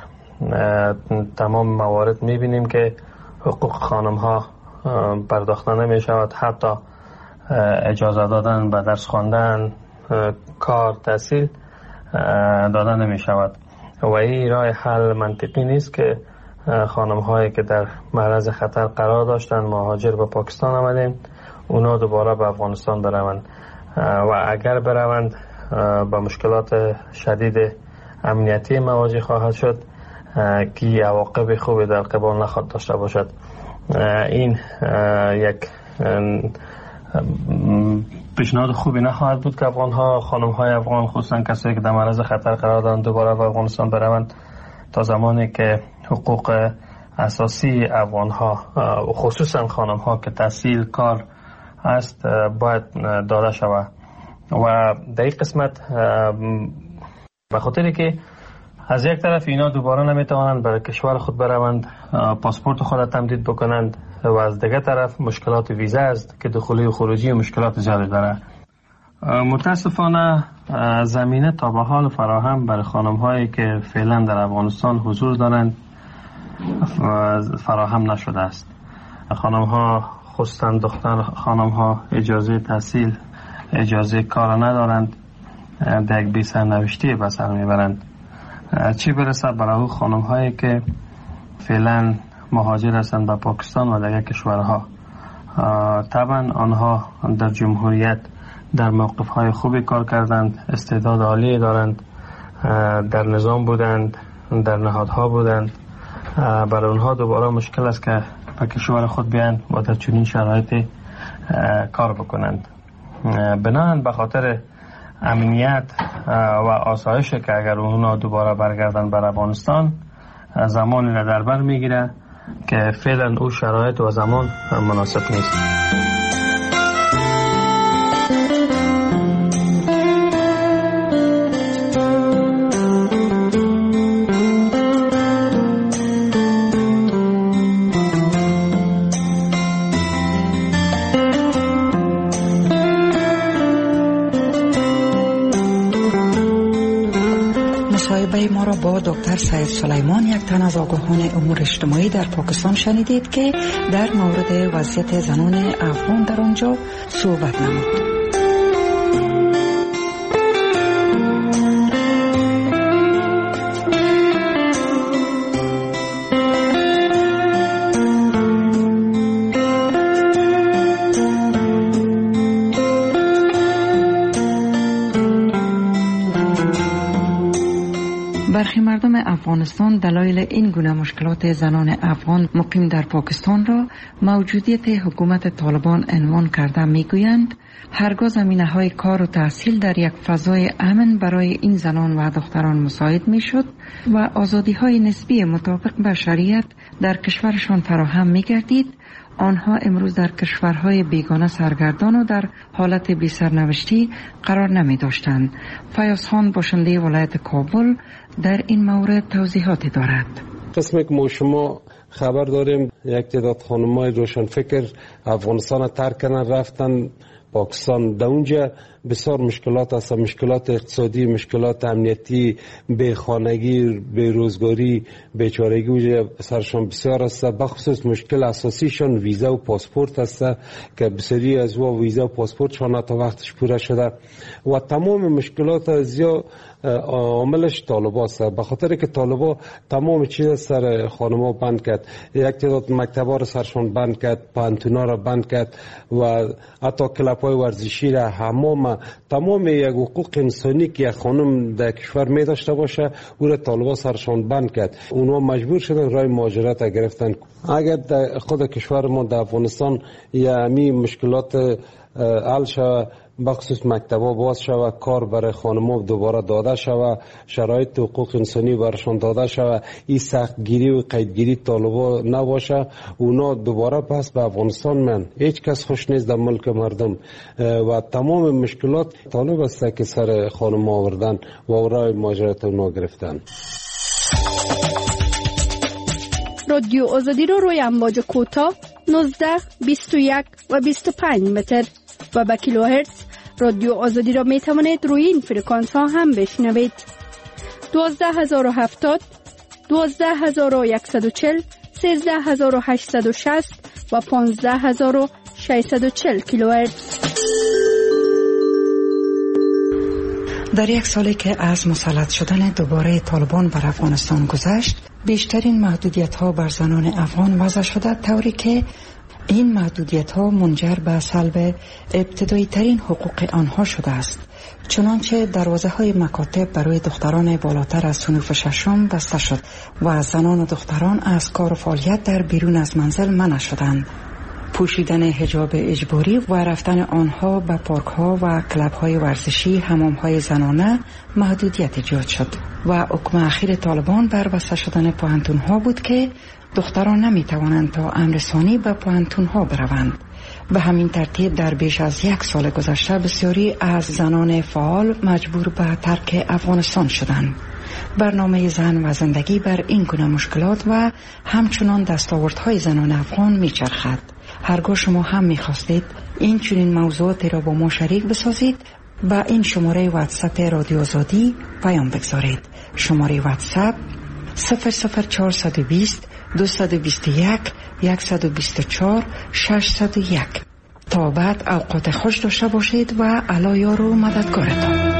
تمام موارد میبینیم که حقوق خانم ها پرداخته نمی شود، حتی اجازه دادن به درس خواندن، کار، تحصیل دادن نمی شود و این راه حل منطقی نیست که خانم هایی که در معرض خطر قرار داشتن مهاجر به پاکستان آمدن اونا دوباره به افغانستان بروند و اگر بروند با مشکلات شدید امنیتی مواجه خواهد شد که عواقب خوبی در قبال نخواهد داشته باشد. این یک پیشنهاد خوبی نخواهد بود که افغان ها، خانم های افغان، خصوصا کسایی که در معرض خطر قرار دارند دوباره به افغانستان بروند تا زمانی که حقوق اساسی افغان ها و خصوصا خانم ها که تحصیل کار است باید داده شود. و در این قسمت به خاطری که از یک طرف اینا دوباره نمیتوانند برای کشور خود بروند، پاسپورت خود تمدید بکنند و از دیگر طرف مشکلات ویزا است که دخولی و خروجی و مشکلات زیادی داره. متاسفانه زمینه تا به حال فراهم برای خانم هایی که فعلا در افغانستان حضور دارند فراهم نشده است. خانم ها خصوصا دختر خانم ها اجازه تحصیل، اجازه کار ندارند، در یک بی سرنوشتی به سر میبرند، چی برسه برای خانم هایی که فعلا مهاجر هستند به پاکستان و دیگر کشورها. طبعا آنها در جمهوریت در موقف های خوبی کار کردند، استعداد عالی دارند، در نظام بودند، در نهادها بودند. برای آنها دوباره مشکل است که به کشور خود بیان و در چنین شرایطی کار بکنند. بنابراین به خاطر امنیت و آسایش که اگر اونا دوباره برگردن بر افغانستان زمانی را در بر میگیره که فعلا او شرایط و زمان مناسب نیست. مصاحبه ما را با دکتر سید سلیمان، یک تن از آگاهان امور اجتماعی در پاکستان شنیدید که در مورد وضعیت زنان افغان در آنجا صحبت نمود. برخی مردم افغانستان دلایل این گونه مشکلات زنان افغان مقیم در پاکستان را موجودیت حکومت طالبان عنوان کرده میگویند هرگاه زمینه‌های کار و تحصیل در یک فضای امن برای این زنان و دختران مساعد میشد و آزادی‌های نسبی مطابق با شریعت در کشورشان فراهم میگردید، آنها امروز در کشورهای بیگانه سرگردان و در حالت بی سرنوشتی قرار نمی داشتند. فیاض خان باشنده ولایت کابل در این مورد توضیحاتی دارد. قسمی که ما شما خبر داریم یک تعداد خانم‌های روشنفکر افغانستان ترک کردن رفتن پاکستان. در اونجا بسیار مشکلات هست، مشکلات اقتصادی، مشکلات امنیتی، بیخانگی، بیروزگاری، بیچارگی اونجا سرشان بسیار است. بخصوص مشکل اساسیشان ویزا و پاسپورت است که بسیاری از و ویزا و پاسپورتشان تا وقتش پوره شده و تمام مشکلات زیاد عاملش طالبا است. به خاطر که طالبا تمام چیز سر خانما بند کرد، یک تعداد مکتبا رو سرشان بند کرد، پانتونا رو بند کرد و حتی کلب‌های ورزشی را، حمام، تمام یک حقوق انسانی که یک خانم در کشور می داشته باشه او را طالبا سرشان بند کرد. اونها مجبور شدن راه مهاجرت گرفتن. اگر در خود کشور ما در افغانستان یعنی مشکلات حل شود، بخصوص مکتبا باز شود، کار برای خانم‌ها دوباره داده شود، شرایط حقوق انسانی برشان داده شود، این سختگیری و قیدگیری طالبا نباشه، اونا دوباره پس به افغانستان من هیچ کس خوش نیست در ملک مردم و تمام مشکلات طالب است که سر خانم‌ها آوردن و راه مهاجرت اونا گرفتن. رادیو آزادی رو روی امواج کوتاه نوزده، بیست و یک و بیست و پنج متر و با کیلوهرتز رادیو آزادی را می توانید روی این فرکانس ها هم بشنوید. دوازده هزار و هفتاد، دوازده هزار و صد و چهل، سیزده هزار و هشتصد و شصت و پانزده هزار و ششصد و چهل کیلوهرتز. در یک سالی که از مسلط شدن دوباره طالبان بر افغانستان گذشت، بیشترین محدودیت ها بر زنان افغان وضع شده، طوری که این محدودیت ها منجر به سلب ابتدایی ترین حقوق آنها شده است. چنانچه دروازه های مکاتب برای دختران بالاتر از صنف ششم بسته شد و زنان و دختران از کار و فعالیت در بیرون از منزل منع شدند. پوشیدن حجاب اجباری و رفتن آنها به پارک ها و کلب های ورزشی، حمام های زنانه محدودیت ایجاد شد و حکم اخیر طالبان بر بسته شدن پوهنتون ها بود که دختران نمی توانند تا امر ثانی به پوهنتون ها بروند. به همین ترتیب در بیش از یک سال گذشته بسیاری از زنان فعال مجبور به ترک افغانستان شدند. برنامه زن و زندگی بر این گونه مشکلات و همچنان دستاوردهای زنان افغان میچرخد. هرگاه شما هم میخواستید این چنین موضوعاتی را با ما شریک بسازید، با این شماره واتساپ رادیو آزادی پیام بگذارید. شماره واتساپ صفر صفر چهارصد و بیست دویست و بیست و یک صد و بیست و چهار ششصد و یک. تا بعد اوقات خوش داشته باشید و الله یار و مددگارتان.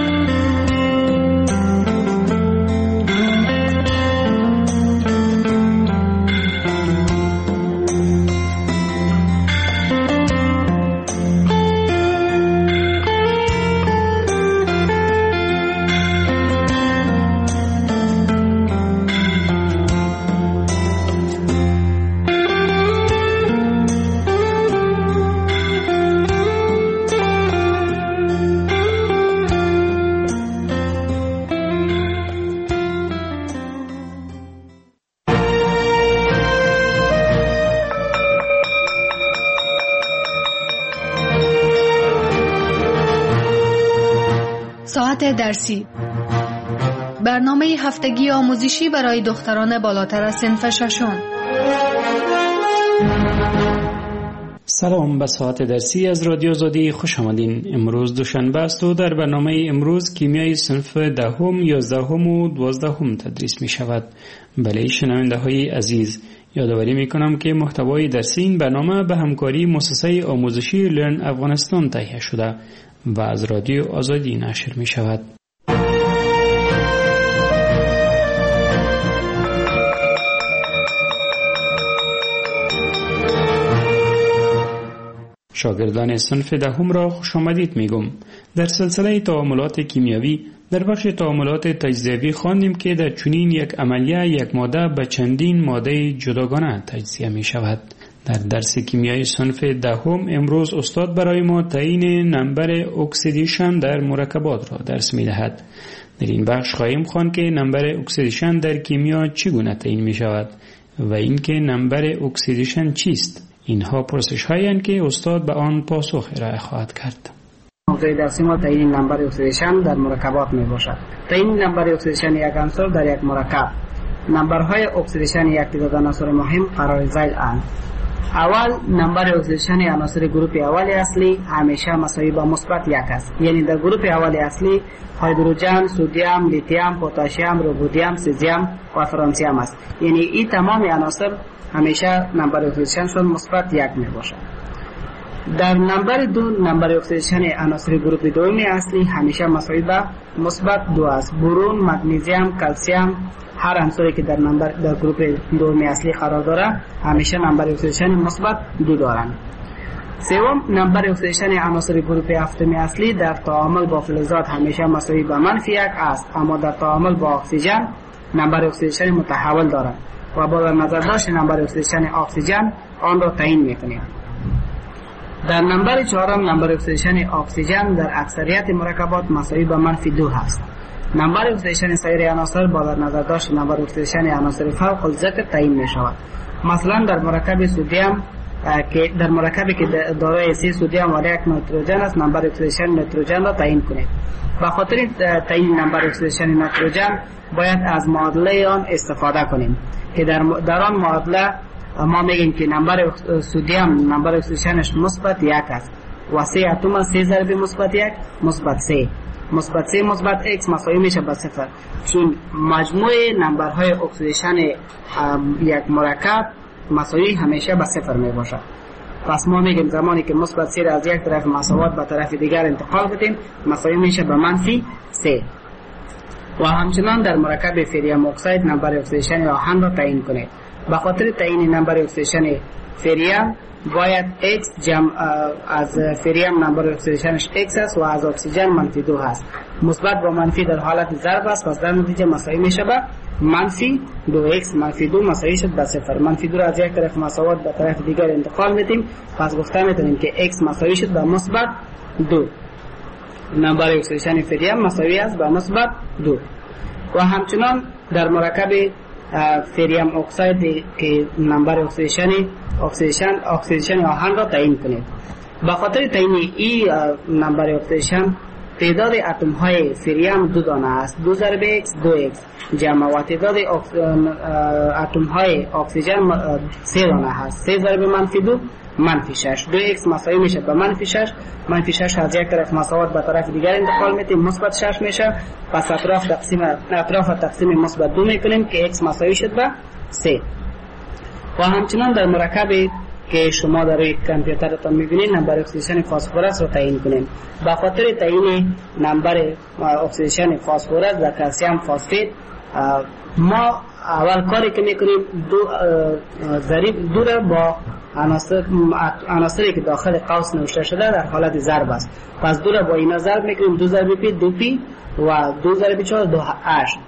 ساعت درسی، برنامه هفتگی آموزشی برای دختران بالاتر از صنف ششم. سلام، به ساعت درسی از رادیو آزادی خوش آمدین. امروز دوشنبه است و در برنامه امروز کیمیای صنف دهم، یازدهم و دوازدهم تدریس می شود. بله شنونده های عزیز، یادآوری می کنم که محتوای درسی این برنامه به همکاری مؤسسه آموزشی لرن افغانستان تهیه شده و از رادیو آزادی نشر می شود. شاگردان صنف دهم را خوش آمدید میگم. در سلسله تعاملات کیمیایی در بخش تعاملات تجزیوی خواندیم که در چنین یک عملیه یک ماده به چندین ماده جداگانه تجزیه می شود. در درس کیمیای صنف دهم امروز استاد برای ما تعیین نمبر اکسیدیشن در مرکبات را درس می دهد. در این بخش خواهیم خواند که نمبر اکسیدیشن در کیمیا چگونه تعیین می شود و اینکه نمبر اکسیدیشن چیست. اینها پرسش هایی که استاد به آن پاسخ ارائه خواهد کرد. موضوع درسی ما تعیین نمبر اکسیدیشن در مرکبات می باشد. تعیین نمبر اکسیدیشن یک عنصر در یک مرکب. نمبرهای اکسیدیشن یک تعداد عناصر مهم قرار ذیل اند. اول نمبر اکسیدیشن عناصر گروپ اول اصلی همیشه مساوی با مثبت یک است. یعنی در گروپ اول اصلی هیدروژن، سدیم، لیتیوم، پتاسیم، رودیم، سزیم و فرانسیم است. یعنی این تمام عناصر همیشه نمبر اکسیدیشنشون مثبت یک می باشد. در نمبر دو نمبر اکسیدیشن عناصر گروپ دوم اصلی همیشه مساوی با مثبت دو است. برون، مگنیزیم، کلسیم، هر عنصری که در نمبر در گروپ دوم اصلی قرار داره همیشه نمبر اکسیدیشن مثبت دو دارند. سوم نمبر اکسیدیشن عناصر گروپ هفتم اصلی در تعامل با فلزات همیشه مساوی با منفی یک است، اما در تعامل با اکسیژن نمبر اکسیدیشن متحول دارد و با در نظر داشت نمبر اکسیدیشن اکسیژن آن را تعیین می‌کنیم. در نمبر چهارم نمبر اکسیدیشن اکسیژن در اکثریت مرکبات مساوی با منفی دو هست. نمبر اکسیدیشن سایر عناصر با در نظر داشت نمبر اکسیدیشن عناصر فوق الذکر تعیین می‌شود. مثلا در مرکب سدیم که در مرکبی که دارای سه سدیم و یک نیتروژن است نمبر اکسیدیشن نیتروژن را تعیین کنید. به خاطر تعیین نمبر اکسیدیشن نیتروژن باید از معادله آن استفاده کنیم که در در آن معادله ما میگیم که نمبر سدیم نمبر اکسیدیشنش مثبت یک است و سه اتم سه ضرب مثبت یک مثبت سه مثبت سه مثبت x مساوی میشه با صفر، چون مجموع نمبرهای اکسیدیشن یک مرکب مساوی همیشه با صفر می باشد. پس ما میگیم زمانی که مثبت سه را از یک طرف مساوات به طرف دیگر انتقال بدیم مساوی میشه به منفی سه. و همچنان در مرکب فریم اکساید نمبر اکسیدیشن آهن را تعیین کنید. به خاطر تعیین نمبر اکسیدیشن فریم باید x جمع از فریم نمبر اکسیدیشنش x است و از اکسیژن منفی دو هست. مثبت با منفی در حالت ضرب است، پس در نتیجه مساوی میشه به منفی دو x منفی دو مساوی شد به صفر. منفی دو را از یک طرف مساوات به طرف دیگر انتقال میدیم، پس گفته میتونیم که x مساوی شد به مثبت دو. نمبر اکسیدیشن فریم مساوی است به مثبت دو. و همچنان در مرکب فریم اکساید که نمبر اکسیدیشن اکسیدیشن اکسیدیشن آهن را تعیین کنید. به خاطر تعیین این نمبر اکسیدیشن تعداد اتم های فریم دو دانه است. دو ضرب x دو x جمع و تعداد اتم های اکسیژن سه دانه هست. سه ضرب منفی دو منفی شش. دو x مساوی میشه به منفی شش. منفی شش از یک طرف مساوات به طرف دیگر انتقال میدیم مثبت شش میشه. پس اطراف تقسیم اطراف تقسیم مثبت دو میکنیم که x مساوی شد به سه. و همچنان در مرکب که شما در روی کامپیوترتان میبینید نمبر اکسیدیشن فسفرس رو تعیین کنیم. به خاطر تعیین نمبر اکسیدیشن فسفرس در کلسیم فسفید ما اول کاری که میکنیم دو ضریب دو را با عناصر عناصری که داخل قوس نوشته شده در حالت ضرب است. پس دو را با اینا ضرب میکنیم. دو ضرب پی دو پی و دو ضرب چهار دو هشت.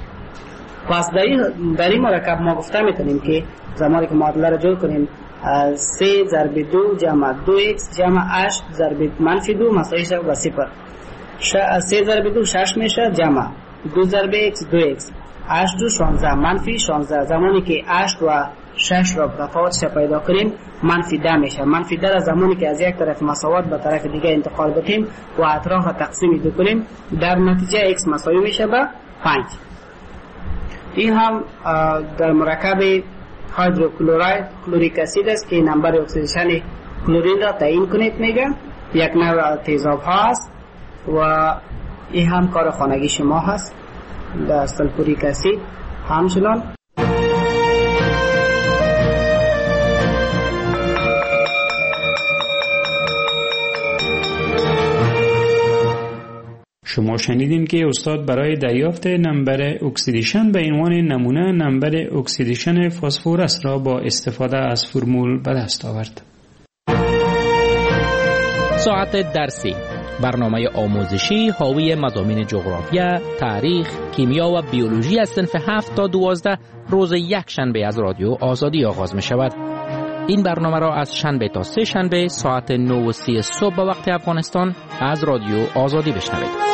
پس در این در این مرکب ما گفته میتونیم که زمانی که معادله را جور کنیم سه ضرب دو جمع دو x جمع هشت ضرب منفی دو مساوی شد با صفر. سه ضرب دو شش میشه جمع دو ضرب x دو x هشت دو شانزده منفی شانزده. زمانی که هشت و شش را تفاوتش پیدا کنیم منفی ده میشه. منفی ده را زمانی که از یک طرف مساوات به طرف دیگه انتقال بدیم و اطراف تقسیم دو کنیم در نتیجه x مساوی میشه به پنج. این هم در مرکب هیدروکلوراید کلوریک اسید است که نمبر اکسیدیشن کلورین را تعیین کنید میگه. یک نوع تیزاب ها است و این هم کار خانگی شما هست در سلفوریک اسید. همچنان شما شنیدین که استاد برای دریافت نمبر اکسیدیشن به عنوان نمونه نمبر اکسیدیشن فسفرس را با استفاده از فرمول به دست آورد. ساعت درسی، برنامه آموزشی حاوی مضامین جغرافیا، تاریخ، کیمیا و بیولوژی از صنف هفت تا دوازده روز یک شنبه از رادیو آزادی آغاز می شود. این برنامه را از شنبه تا سه شنبه ساعت نه و سی صبح به وقت افغانستان از رادیو آزادی بشنوید.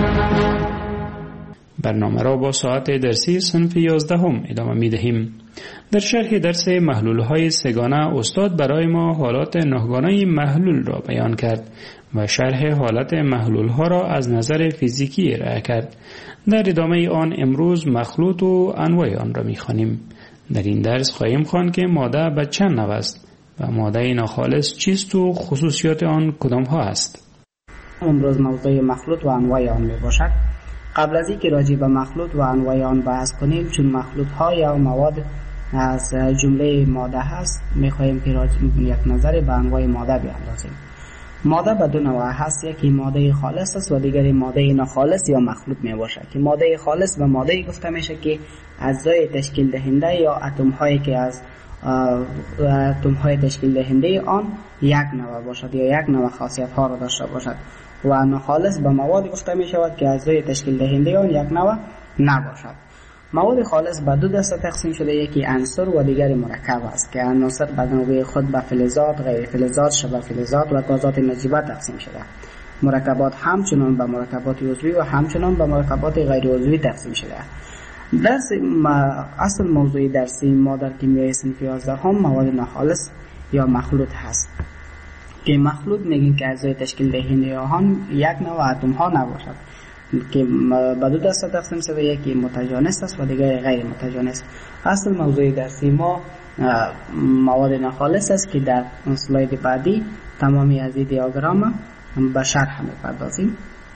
برنامه را با ساعت درسی صنف یازدهم ادامه می دهیم. در شرح درس محلول های سگانه استاد برای ما حالات نهگانه محلول را بیان کرد و شرح حالت محلول ها را از نظر فیزیکی ارائه کرد. در ادامه آن امروز مخلوط و انواع آن را می خوانیم. در این درس خواهیم خواند که ماده به چند نوع است و ماده ناخالص چیست و خصوصیات آن کدام ها است. امروز موضوع مخلوط و انواع آن می باشد. قبل از اینکه راجع به مخلوط و انواع آن بحث کنیم، چون مخلوط ها یا مواد از جمله ماده هست، می خواهیم که یک نظر به انواع ماده بیاندازیم. ماده به دو نوع هست، یکی ماده خالص است و دیگری ماده ناخالص یا مخلوط می باشد. که ماده خالص به ماده گفته میشه که اجزای تشکیل دهنده یا اتم هایی که از اتم های تشکیل دهنده آن یک نوع باشد یا یک نوع خاصیت ها را داشته باشد. و ناخالص به مواد گفته می شود که اجزای تشکیل دهنده آن یک نوع نباشد. مواد خالص به دو دسته تقسیم شده، یکی عنصر و دیگری مرکب است که عناصر به نوبه خود به فلزات، غیر فلزات، شبه فلزات و گازات نجیبه تقسیم شده. مرکبات همچنان به مرکبات عضوی و همچنان به مرکبات غیر عضوی تقسیم شده. درس اصل موضوع درسی ما در کیمیای صنف یازده هم مواد ناخالص یا مخلوط هست که مخلوط میگیم که اجزای تشکیل دهنده آن یک نوع اتم ها نباشد که به دو دسته تقسیم شده، یکی متجانس است و دیگری غیر متجانس. اصل موضوع درسی ما مواد ناخالص است که در اسلاید بعدی تمامی از این دیاگرام به شرح می‌پردازیم.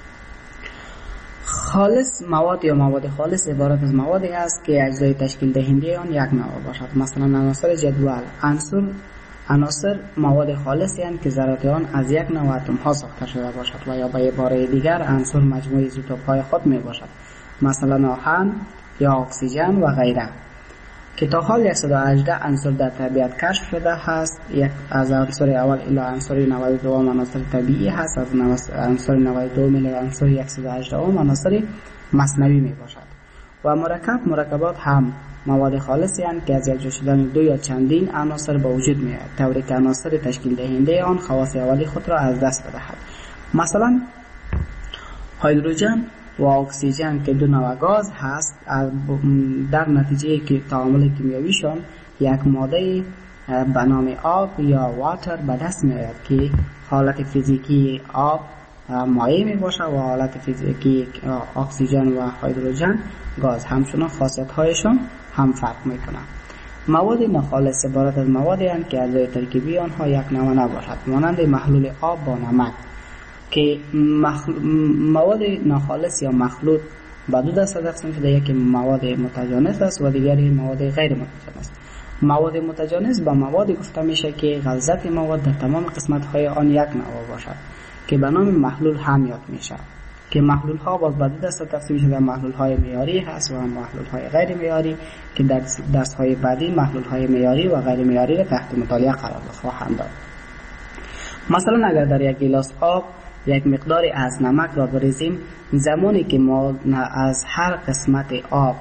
خالص مواد یا مواد خالص عبارت از موادی است که اجزای تشکیل دهنده آن یک نوع باشد. مثلا عناصر جدول عنصر عناصر مواد خالصی هستند که ذرات آن از یک نوع اتم ها ساخته شده باشد و یا به عباره دیگر عنصر مجموعه ایزوتوپ های خود می باشد، مثلا آهن یا اکسیژن و غیره. که تا حال صد و هجده عنصر در طبیعت کشف شده است. یک از عنصر اول الی عنصر نود و دو عناصر طبیعی هست، از عنصر نود و دو الی عنصر صد و هجده عناصر مصنوعی می باشد. و مرکب مرکبات هم مواد خالصی هستند که از یک جا شدن دو یا چندین عناصر به وجود می آید، طوری که عناصر تشکیل دهنده آن خواص اولی خود را از دست بدهد. مثلا هیدروژن و اکسیژن که دو نوع گاز هست، در نتیجه که تعامل کیمیاییشان یک ماده به نام آب یا واتر به دست می آید که حالت فیزیکی آب مایع می باشد و حالت فیزیکی اکسیژن و هیدروژن گاز. همچنان خاصیت هایشان هم فرق می کنند. مواد ناخالص عبارت از موادی هستند که اجزای ترکیبی آنها یک نوع نباشد، مانند محلول آب با نمک. که مخل... مواد ناخالص یا مخلوط به دو دسته تقسیم شده، یکی مواد متجانس است و دیگری مواد غیر متجانس. مواد متجانس به مواد گفته میشه که غلظت مواد در تمام قسمت های آن یک نوع باشد که به نام محلول هم یاد میشه. که محلول ها باز به دو دسته تقسیم شده، محلول های معیاری هست و محلول های غیر معیاری که در درس های بعدی محلول های معیاری و غیر معیاری را تحت مطالعه قرار خواهند داد. مثلا اگر در یک گیلاس آب یک مقداری از نمک را بریزیم، زمانی که ما از هر قسمت آب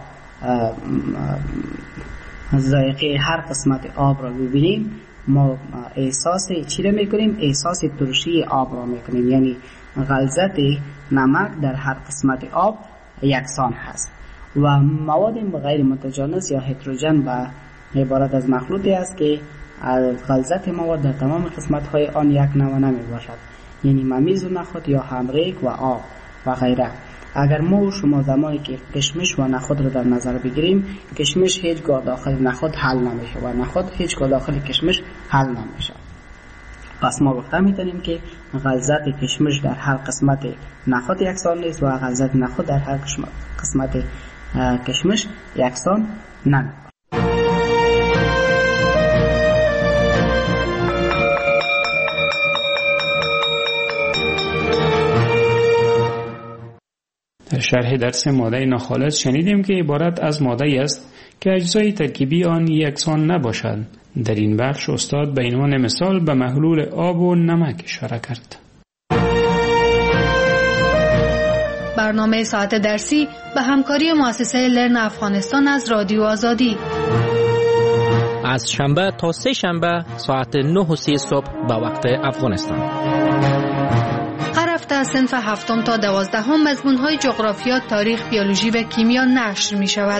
ذائقه هر قسمت آب را ببینیم، ما احساس چی را میکنیم؟ احساس ترشی آب را میکنیم. یعنی غلظت نمک در هر قسمت آب یکسان هست. و مواد غیر متجانس یا هتروژن به عبارت از مخلوطی است که غلظت مواد در تمام قسمت های آن یک نوع نمی باشد، یعنی ممیز و نخود یا همریک و آب و غیره. اگر ما و شما زمانی که کشمش و نخود را در نظر بگیریم، کشمش هیچگاه داخل نخود حل نمیشه و نخود هیچگاه داخل کشمش حل نمیشه. پس ما گفته میتونیم که غلظت کشمش در هر قسمت نخود یکسان نیست و غلظت نخود در هر قسمت کشمش یکسان نه. در شرح درس ماده ناخالص شنیدیم که عبارت از ماده است که اجزای ترکیبی آن یکسان نباشد. در این بخش استاد به عنوان مثال به محلول آب و نمک اشاره کرد. برنامه ساعت درسی به همکاری مؤسسه لرن افغانستان از رادیو آزادی از شنبه تا سه شنبه ساعت نه و سی صبح به وقت افغانستان. هر هفته از صنف هفتم تا دوازدهم مضمون‌های جغرافیا، تاریخ، بیولوژی و کیمیا نشر می شود.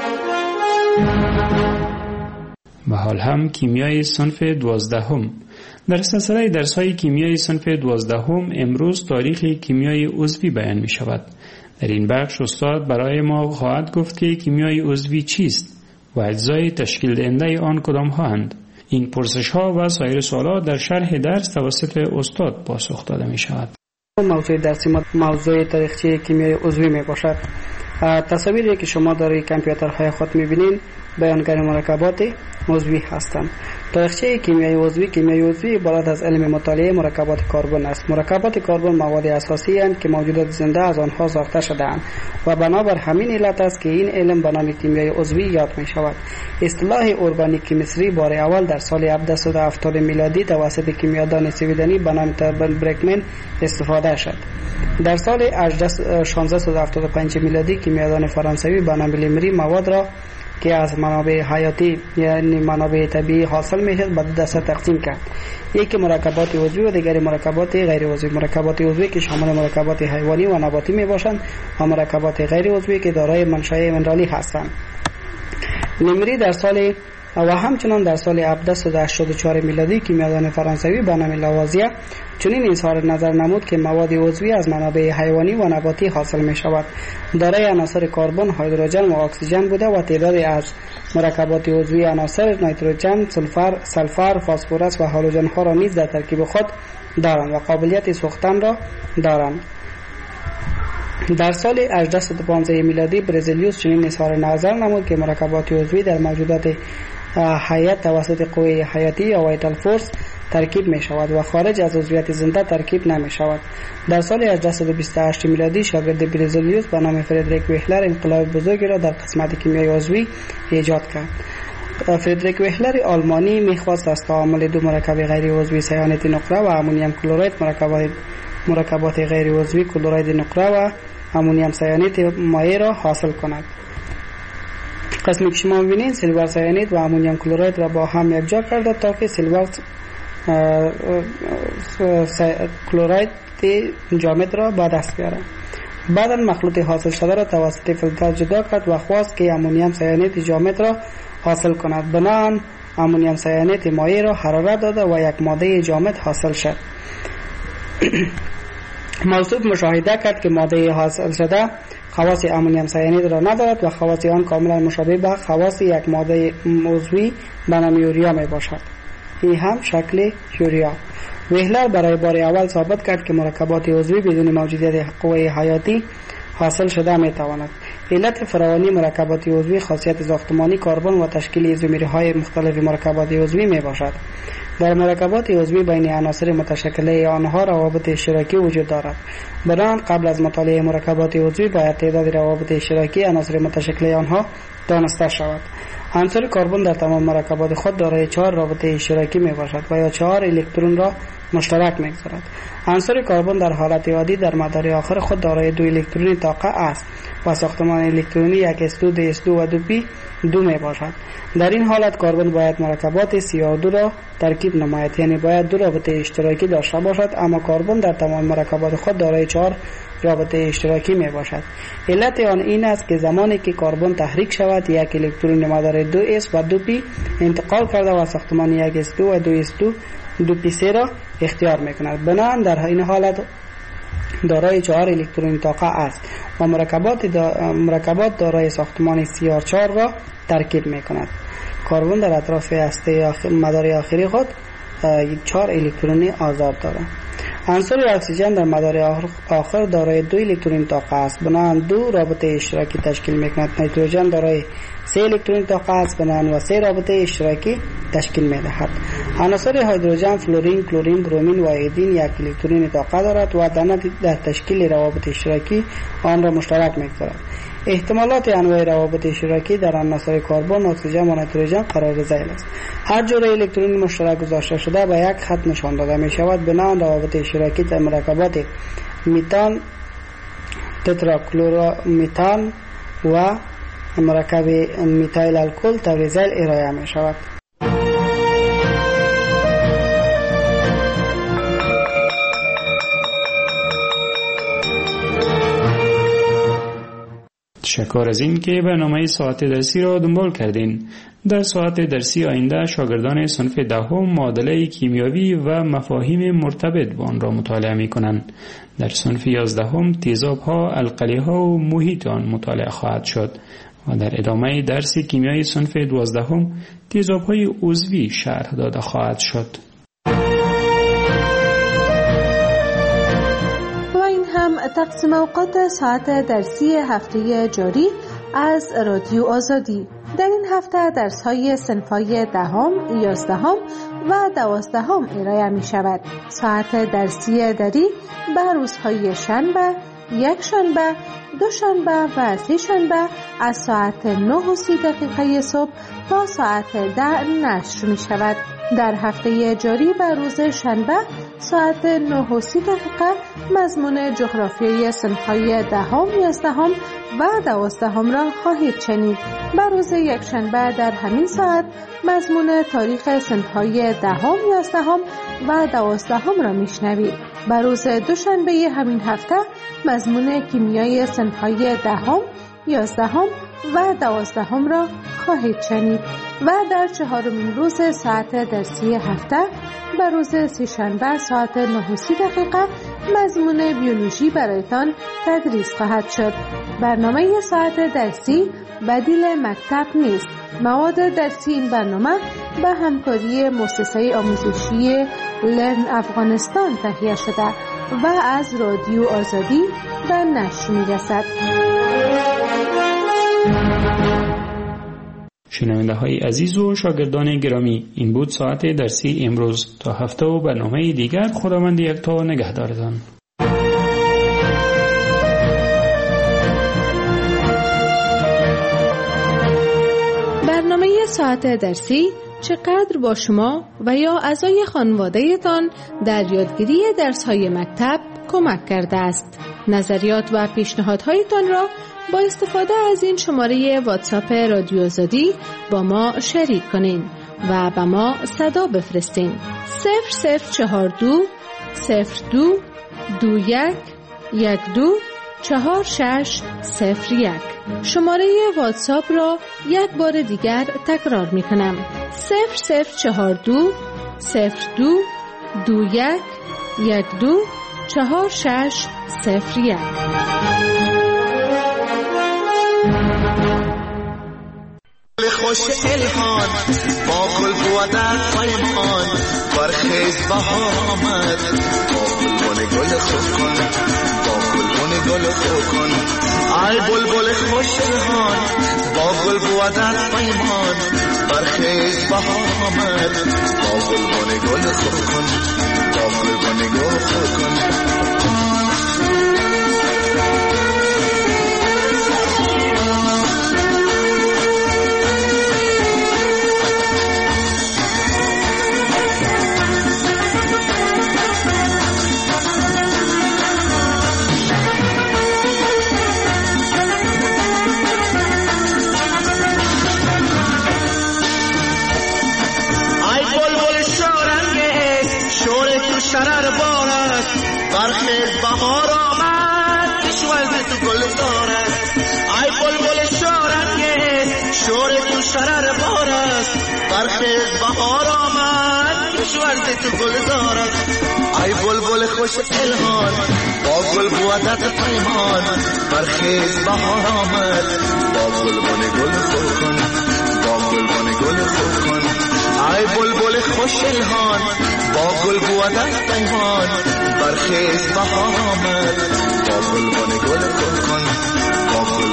و حال هم کیمیای صنف دوازدهم. در سلسله درس‌های کیمیای صنف دوازدهم امروز تاریخ کیمیای عضوی بیان می شود. در این بخش استاد برای ما خواهد گفت که کیمیای عضوی چیست و اجزای تشکیل دهنده آن کدام هستند. این پرسش ها و سایر سوالات در شرح درس توسط استاد پاسخ داده می شود. موضوع درسی ما موضوع تاریخچه کیمیای عضوی می باشد. تصاویری که شما در کامپیوترهای خود می بینید بیانگر مرکبات عضوی هستند. تاریخچه کیمیای عضوی کیمیای عضوی عبارت از علم مطالعه مرکبات کربن است. مرکبات کربن مواد اساسی اند که موجودات زنده از آنها ساخته شده‌اند و بنابر همین علت است که این علم به نام کیمیای عضوی یاد می شود. اصطلاح ارگانیک کیمستری بار اول در سال هفتصد و هفتاد میلادی توسط کیمیادان سویدنی به نام تربن برکمن استفاده شد. در سال شانزده و هفتاد و پنج میلادی کیمیادان فرانسوی به نام لیمری مواد را که از منابع حیاتی یعنی منابع طبیعی حاصل میشد به دو دسته تقسیم کرد. یکی مرکبات عضوی و دیگری مرکبات غیر عضوی. مرکبات عضوی که شامل مرکبات حیوانی و نباتی می باشند و مرکبات غیر عضوی که دارای منشأ منرالی هستند. لیمری در سال و همچنان در سال هفتصد و هشتاد و چهار میلادی کیمیادان فرانسوی به نام لاوازیه چنین اظهار نظر نمود که مواد عضوی از منابع حیوانی و نباتی حاصل می شود. دارای عناصر کربن، هیدروژن و اکسیژن بوده و تعدادی از مرکبات عضوی عناصر نیتروژن، سولفر، سلفر، فسفرس و هالوژن ها را نیز در ترکیب خود دارند و قابلیت سوختن را دارند. در سال هجده و پانزده میلادی برزیلیوس چنین اظهار نظر نمود که مرکبات عضوی در موجودات حیات توسط قوه حیاتی یا وایتال فورس ترکیب می شود و خارج از عضویت زنده ترکیب نمی شود. در سال هجده و بیست و هشت میلادی شاگرد برزیلیوس به نام فردریک ویهلر انقلاب بزرگی را در قسمت کیمیای عضوی ایجاد کرد. فردریک ویهلر آلمانی می‌خواست از تعامل دو مرکب غیر عضوی سیانت نقره و امونیم کلراید مرکبات مرکبات غیر عضوی کلراید نقره و امونیم سیانت مایع را حاصل کند. قسمی که شما می‌بینید سیلور سیانید و امونیم کلراید را با هم یکجا کرده تا که سیلور کلراید جامد را به دست بیارد. بعدا مخلوط حاصل شده را توسط فیلتر جدا کرد و خواست که امونیم سیانید جامد را حاصل کند. بنابراین امونیم سیانید مایع را حرارت داده و یک ماده جامد حاصل شد. موصوف مشاهده کرد که ماده حاصل شده خواص امونیم سیانید را ندارد و خواص آن کاملا مشابه به خواص یک ماده عضوی به نام یوریا می باشد. این هم شکل یوریا. ویهلر برای بار اول ثابت کرد که مرکبات عضوی بدون موجودیت قوه حیاتی حاصل شده می تواند. علت فراوانی مرکبات عضوی خاصیت ساختمانی کربن و تشکیل ایزومرهای مختلف مرکبات عضوی می باشد. در مرکبات عضوی بین عناصر متشکله آنها روابط اشتراکی وجود دارد. بنابراین قبل از مطالعه مرکبات عضوی باید تعداد روابط اشتراکی عناصر متشکله آنها دانسته شود. عنصر کربن در تمام مرکبات خود دارای چهار رابطه اشتراکی می باشد و یا چهار الکترون را مشترک می‌گذارد. عنصر کربن در حالت عادی در مدار آخر خود دارای دو الکترونی طاقه است و ساختمان الکترونی یک اس دو، دو اس دو و دو پی دو می باشد. در این حالت کربن باید مرکبات سی او دو را ترکیب نماید، یعنی باید دو رابطه اشتراکی داشته باشد، اما کربن در تمام مرکبات خود دارای چهار رابطه اشتراکی می باشد. علت آن این است که زمانی که کربن تحریک شود یک الکترون مدار دو اس و دو پی انتقال کرده و ساختمان یک اس دو و دو اس دو دو پی سه را اختیار می کند. بنابراین در این حالت دارای چهار الکترون طاقه است و مرکبات دا مرکبات دارای ساختمان سی آر چهار را ترکیب می کند. کربن در اطراف هسته مدار آخری خود چهار الکترونی آزاد دارد. عنصر اکسیژن در مدار آخر دارای دو الکترون طاقه است، بنابراین دو رابطه اشتراکی تشکیل میکند. نیتروژن دارای سه الکترون طاقه است، بنابراین و سه رابطه اشتراکی تشکیل میدهد. عناصر هیدروژن فلورین، کلورین، برومین و ایودین یک الکترون طاقه دارد و در تشکیل روابط اشتراکی آن را مشترک میگذارد. احتمالات انواع روابط اشتراکی در عناصر کربن، اکسیژن و نیتروژن قرار ذیل است. هر جور الکترون مشترک گذاشته شده به یک خط نشان داده می شود. بنا روابط اشتراکی در مرکبات میتان، تتراکلورومیتان و مرکب میتایل الکل طور ذیل ارائه می شود. تشکر از این که برنامه ساعت درسی را دنبال کردین. در ساعت درسی آینده شاگردان صنف دهم معادله کیمیاوی و مفاهیم مرتبط با آن را مطالعه می کنند. در صنف یازدهم تیزاب ها، القلی ها و محیط آن مطالعه خواهد شد و در ادامه درس کیمیای صنف دوازدهم تیزاب های عضوی شرح داده خواهد شد. تقسیم اوقات ساعت درسی هفته جاری از رادیو آزادی. در این هفته درس های صنف‌های دهم، یازدهم و دوازدهم ارائه می شود. ساعت درسی دری به روزهای شنبه، یک شنبه، دو شنبه و سه شنبه از ساعت نه و سی دقیقه صبح تا ساعت ده نشر می شود. در هفته جاری به روز شنبه ساعت نه و سی دقیقه مضمون جغرافیای صنف‌های دهم، یازدهم و دوازدهم را خواهید شنید. به روز یک شنبه در همین ساعت مضمون تاریخ صنف‌های دهم، یازدهم و دوازدهم را میشنوید. به روز دوشنبه همین هفته مضمون کیمیای صنف‌های دهم، یازدهم و دوازدهم را خواهید شنید. و در چهارمین روز ساعت درسی هفته به روز سه‌شنبه ساعت نه و سی دقیقه مضمون بیولوژی برایتان تدریس خواهد شد. برنامه ساعت درسی بدیل مکتب نیست. مواد درسی این برنامه به همکاری مؤسسه آموزشی لرن افغانستان تهیه شده و از رادیو آزادی به نشر می‌رسد. شنونده های عزیز و شاگردان گرامی، این بود ساعت درسی امروز. تا هفته و برنامه دیگر خداوند یکتا نگهدارتان. برنامه ساعت درسی چقدر با شما و یا اعضای خانواده‌تان در یادگیری درس‌های مکتب کمک کرده است. نظریات و پیشنهادهایتان را با استفاده از این شماره واتساپ رادیو آزادی با ما شریک کنین و با ما صدا بفرستین. صفر صفر چهار دو صفر دو دو یک یک دو چهار شش صفر یک. شماره واتساپ را یک بار دیگر تکرار می کنم. صفر صفر چهار دو صفر دو دو یک یک دو چهار شش صفر یک. خوش الهان با گل بودن پیمان برخیز بهار آمد با گلبن گل خوب کن با گلبن گل خوب کن ای بلبل خوش الهان با گل بودن پیمان برخیز بهار آمد با گلبن گل خوب کن با گلبن گل خوب کن. شرر بارد برخیز بهار آمد کشور تو گل دارد ای بلبل شارنگیز شور تو شرر بارد برخیز بهار آمد کشور تو گل دارد ای بلبل خوش الهان با گل بودت پیمان برخیز بهار آمد با گلبن گل خوب کن با گلبن گل خوب کن ای بلبل خوش الهان با گل بود از پیمان برخیز بهار آمد با گل بن گل گل کن با گل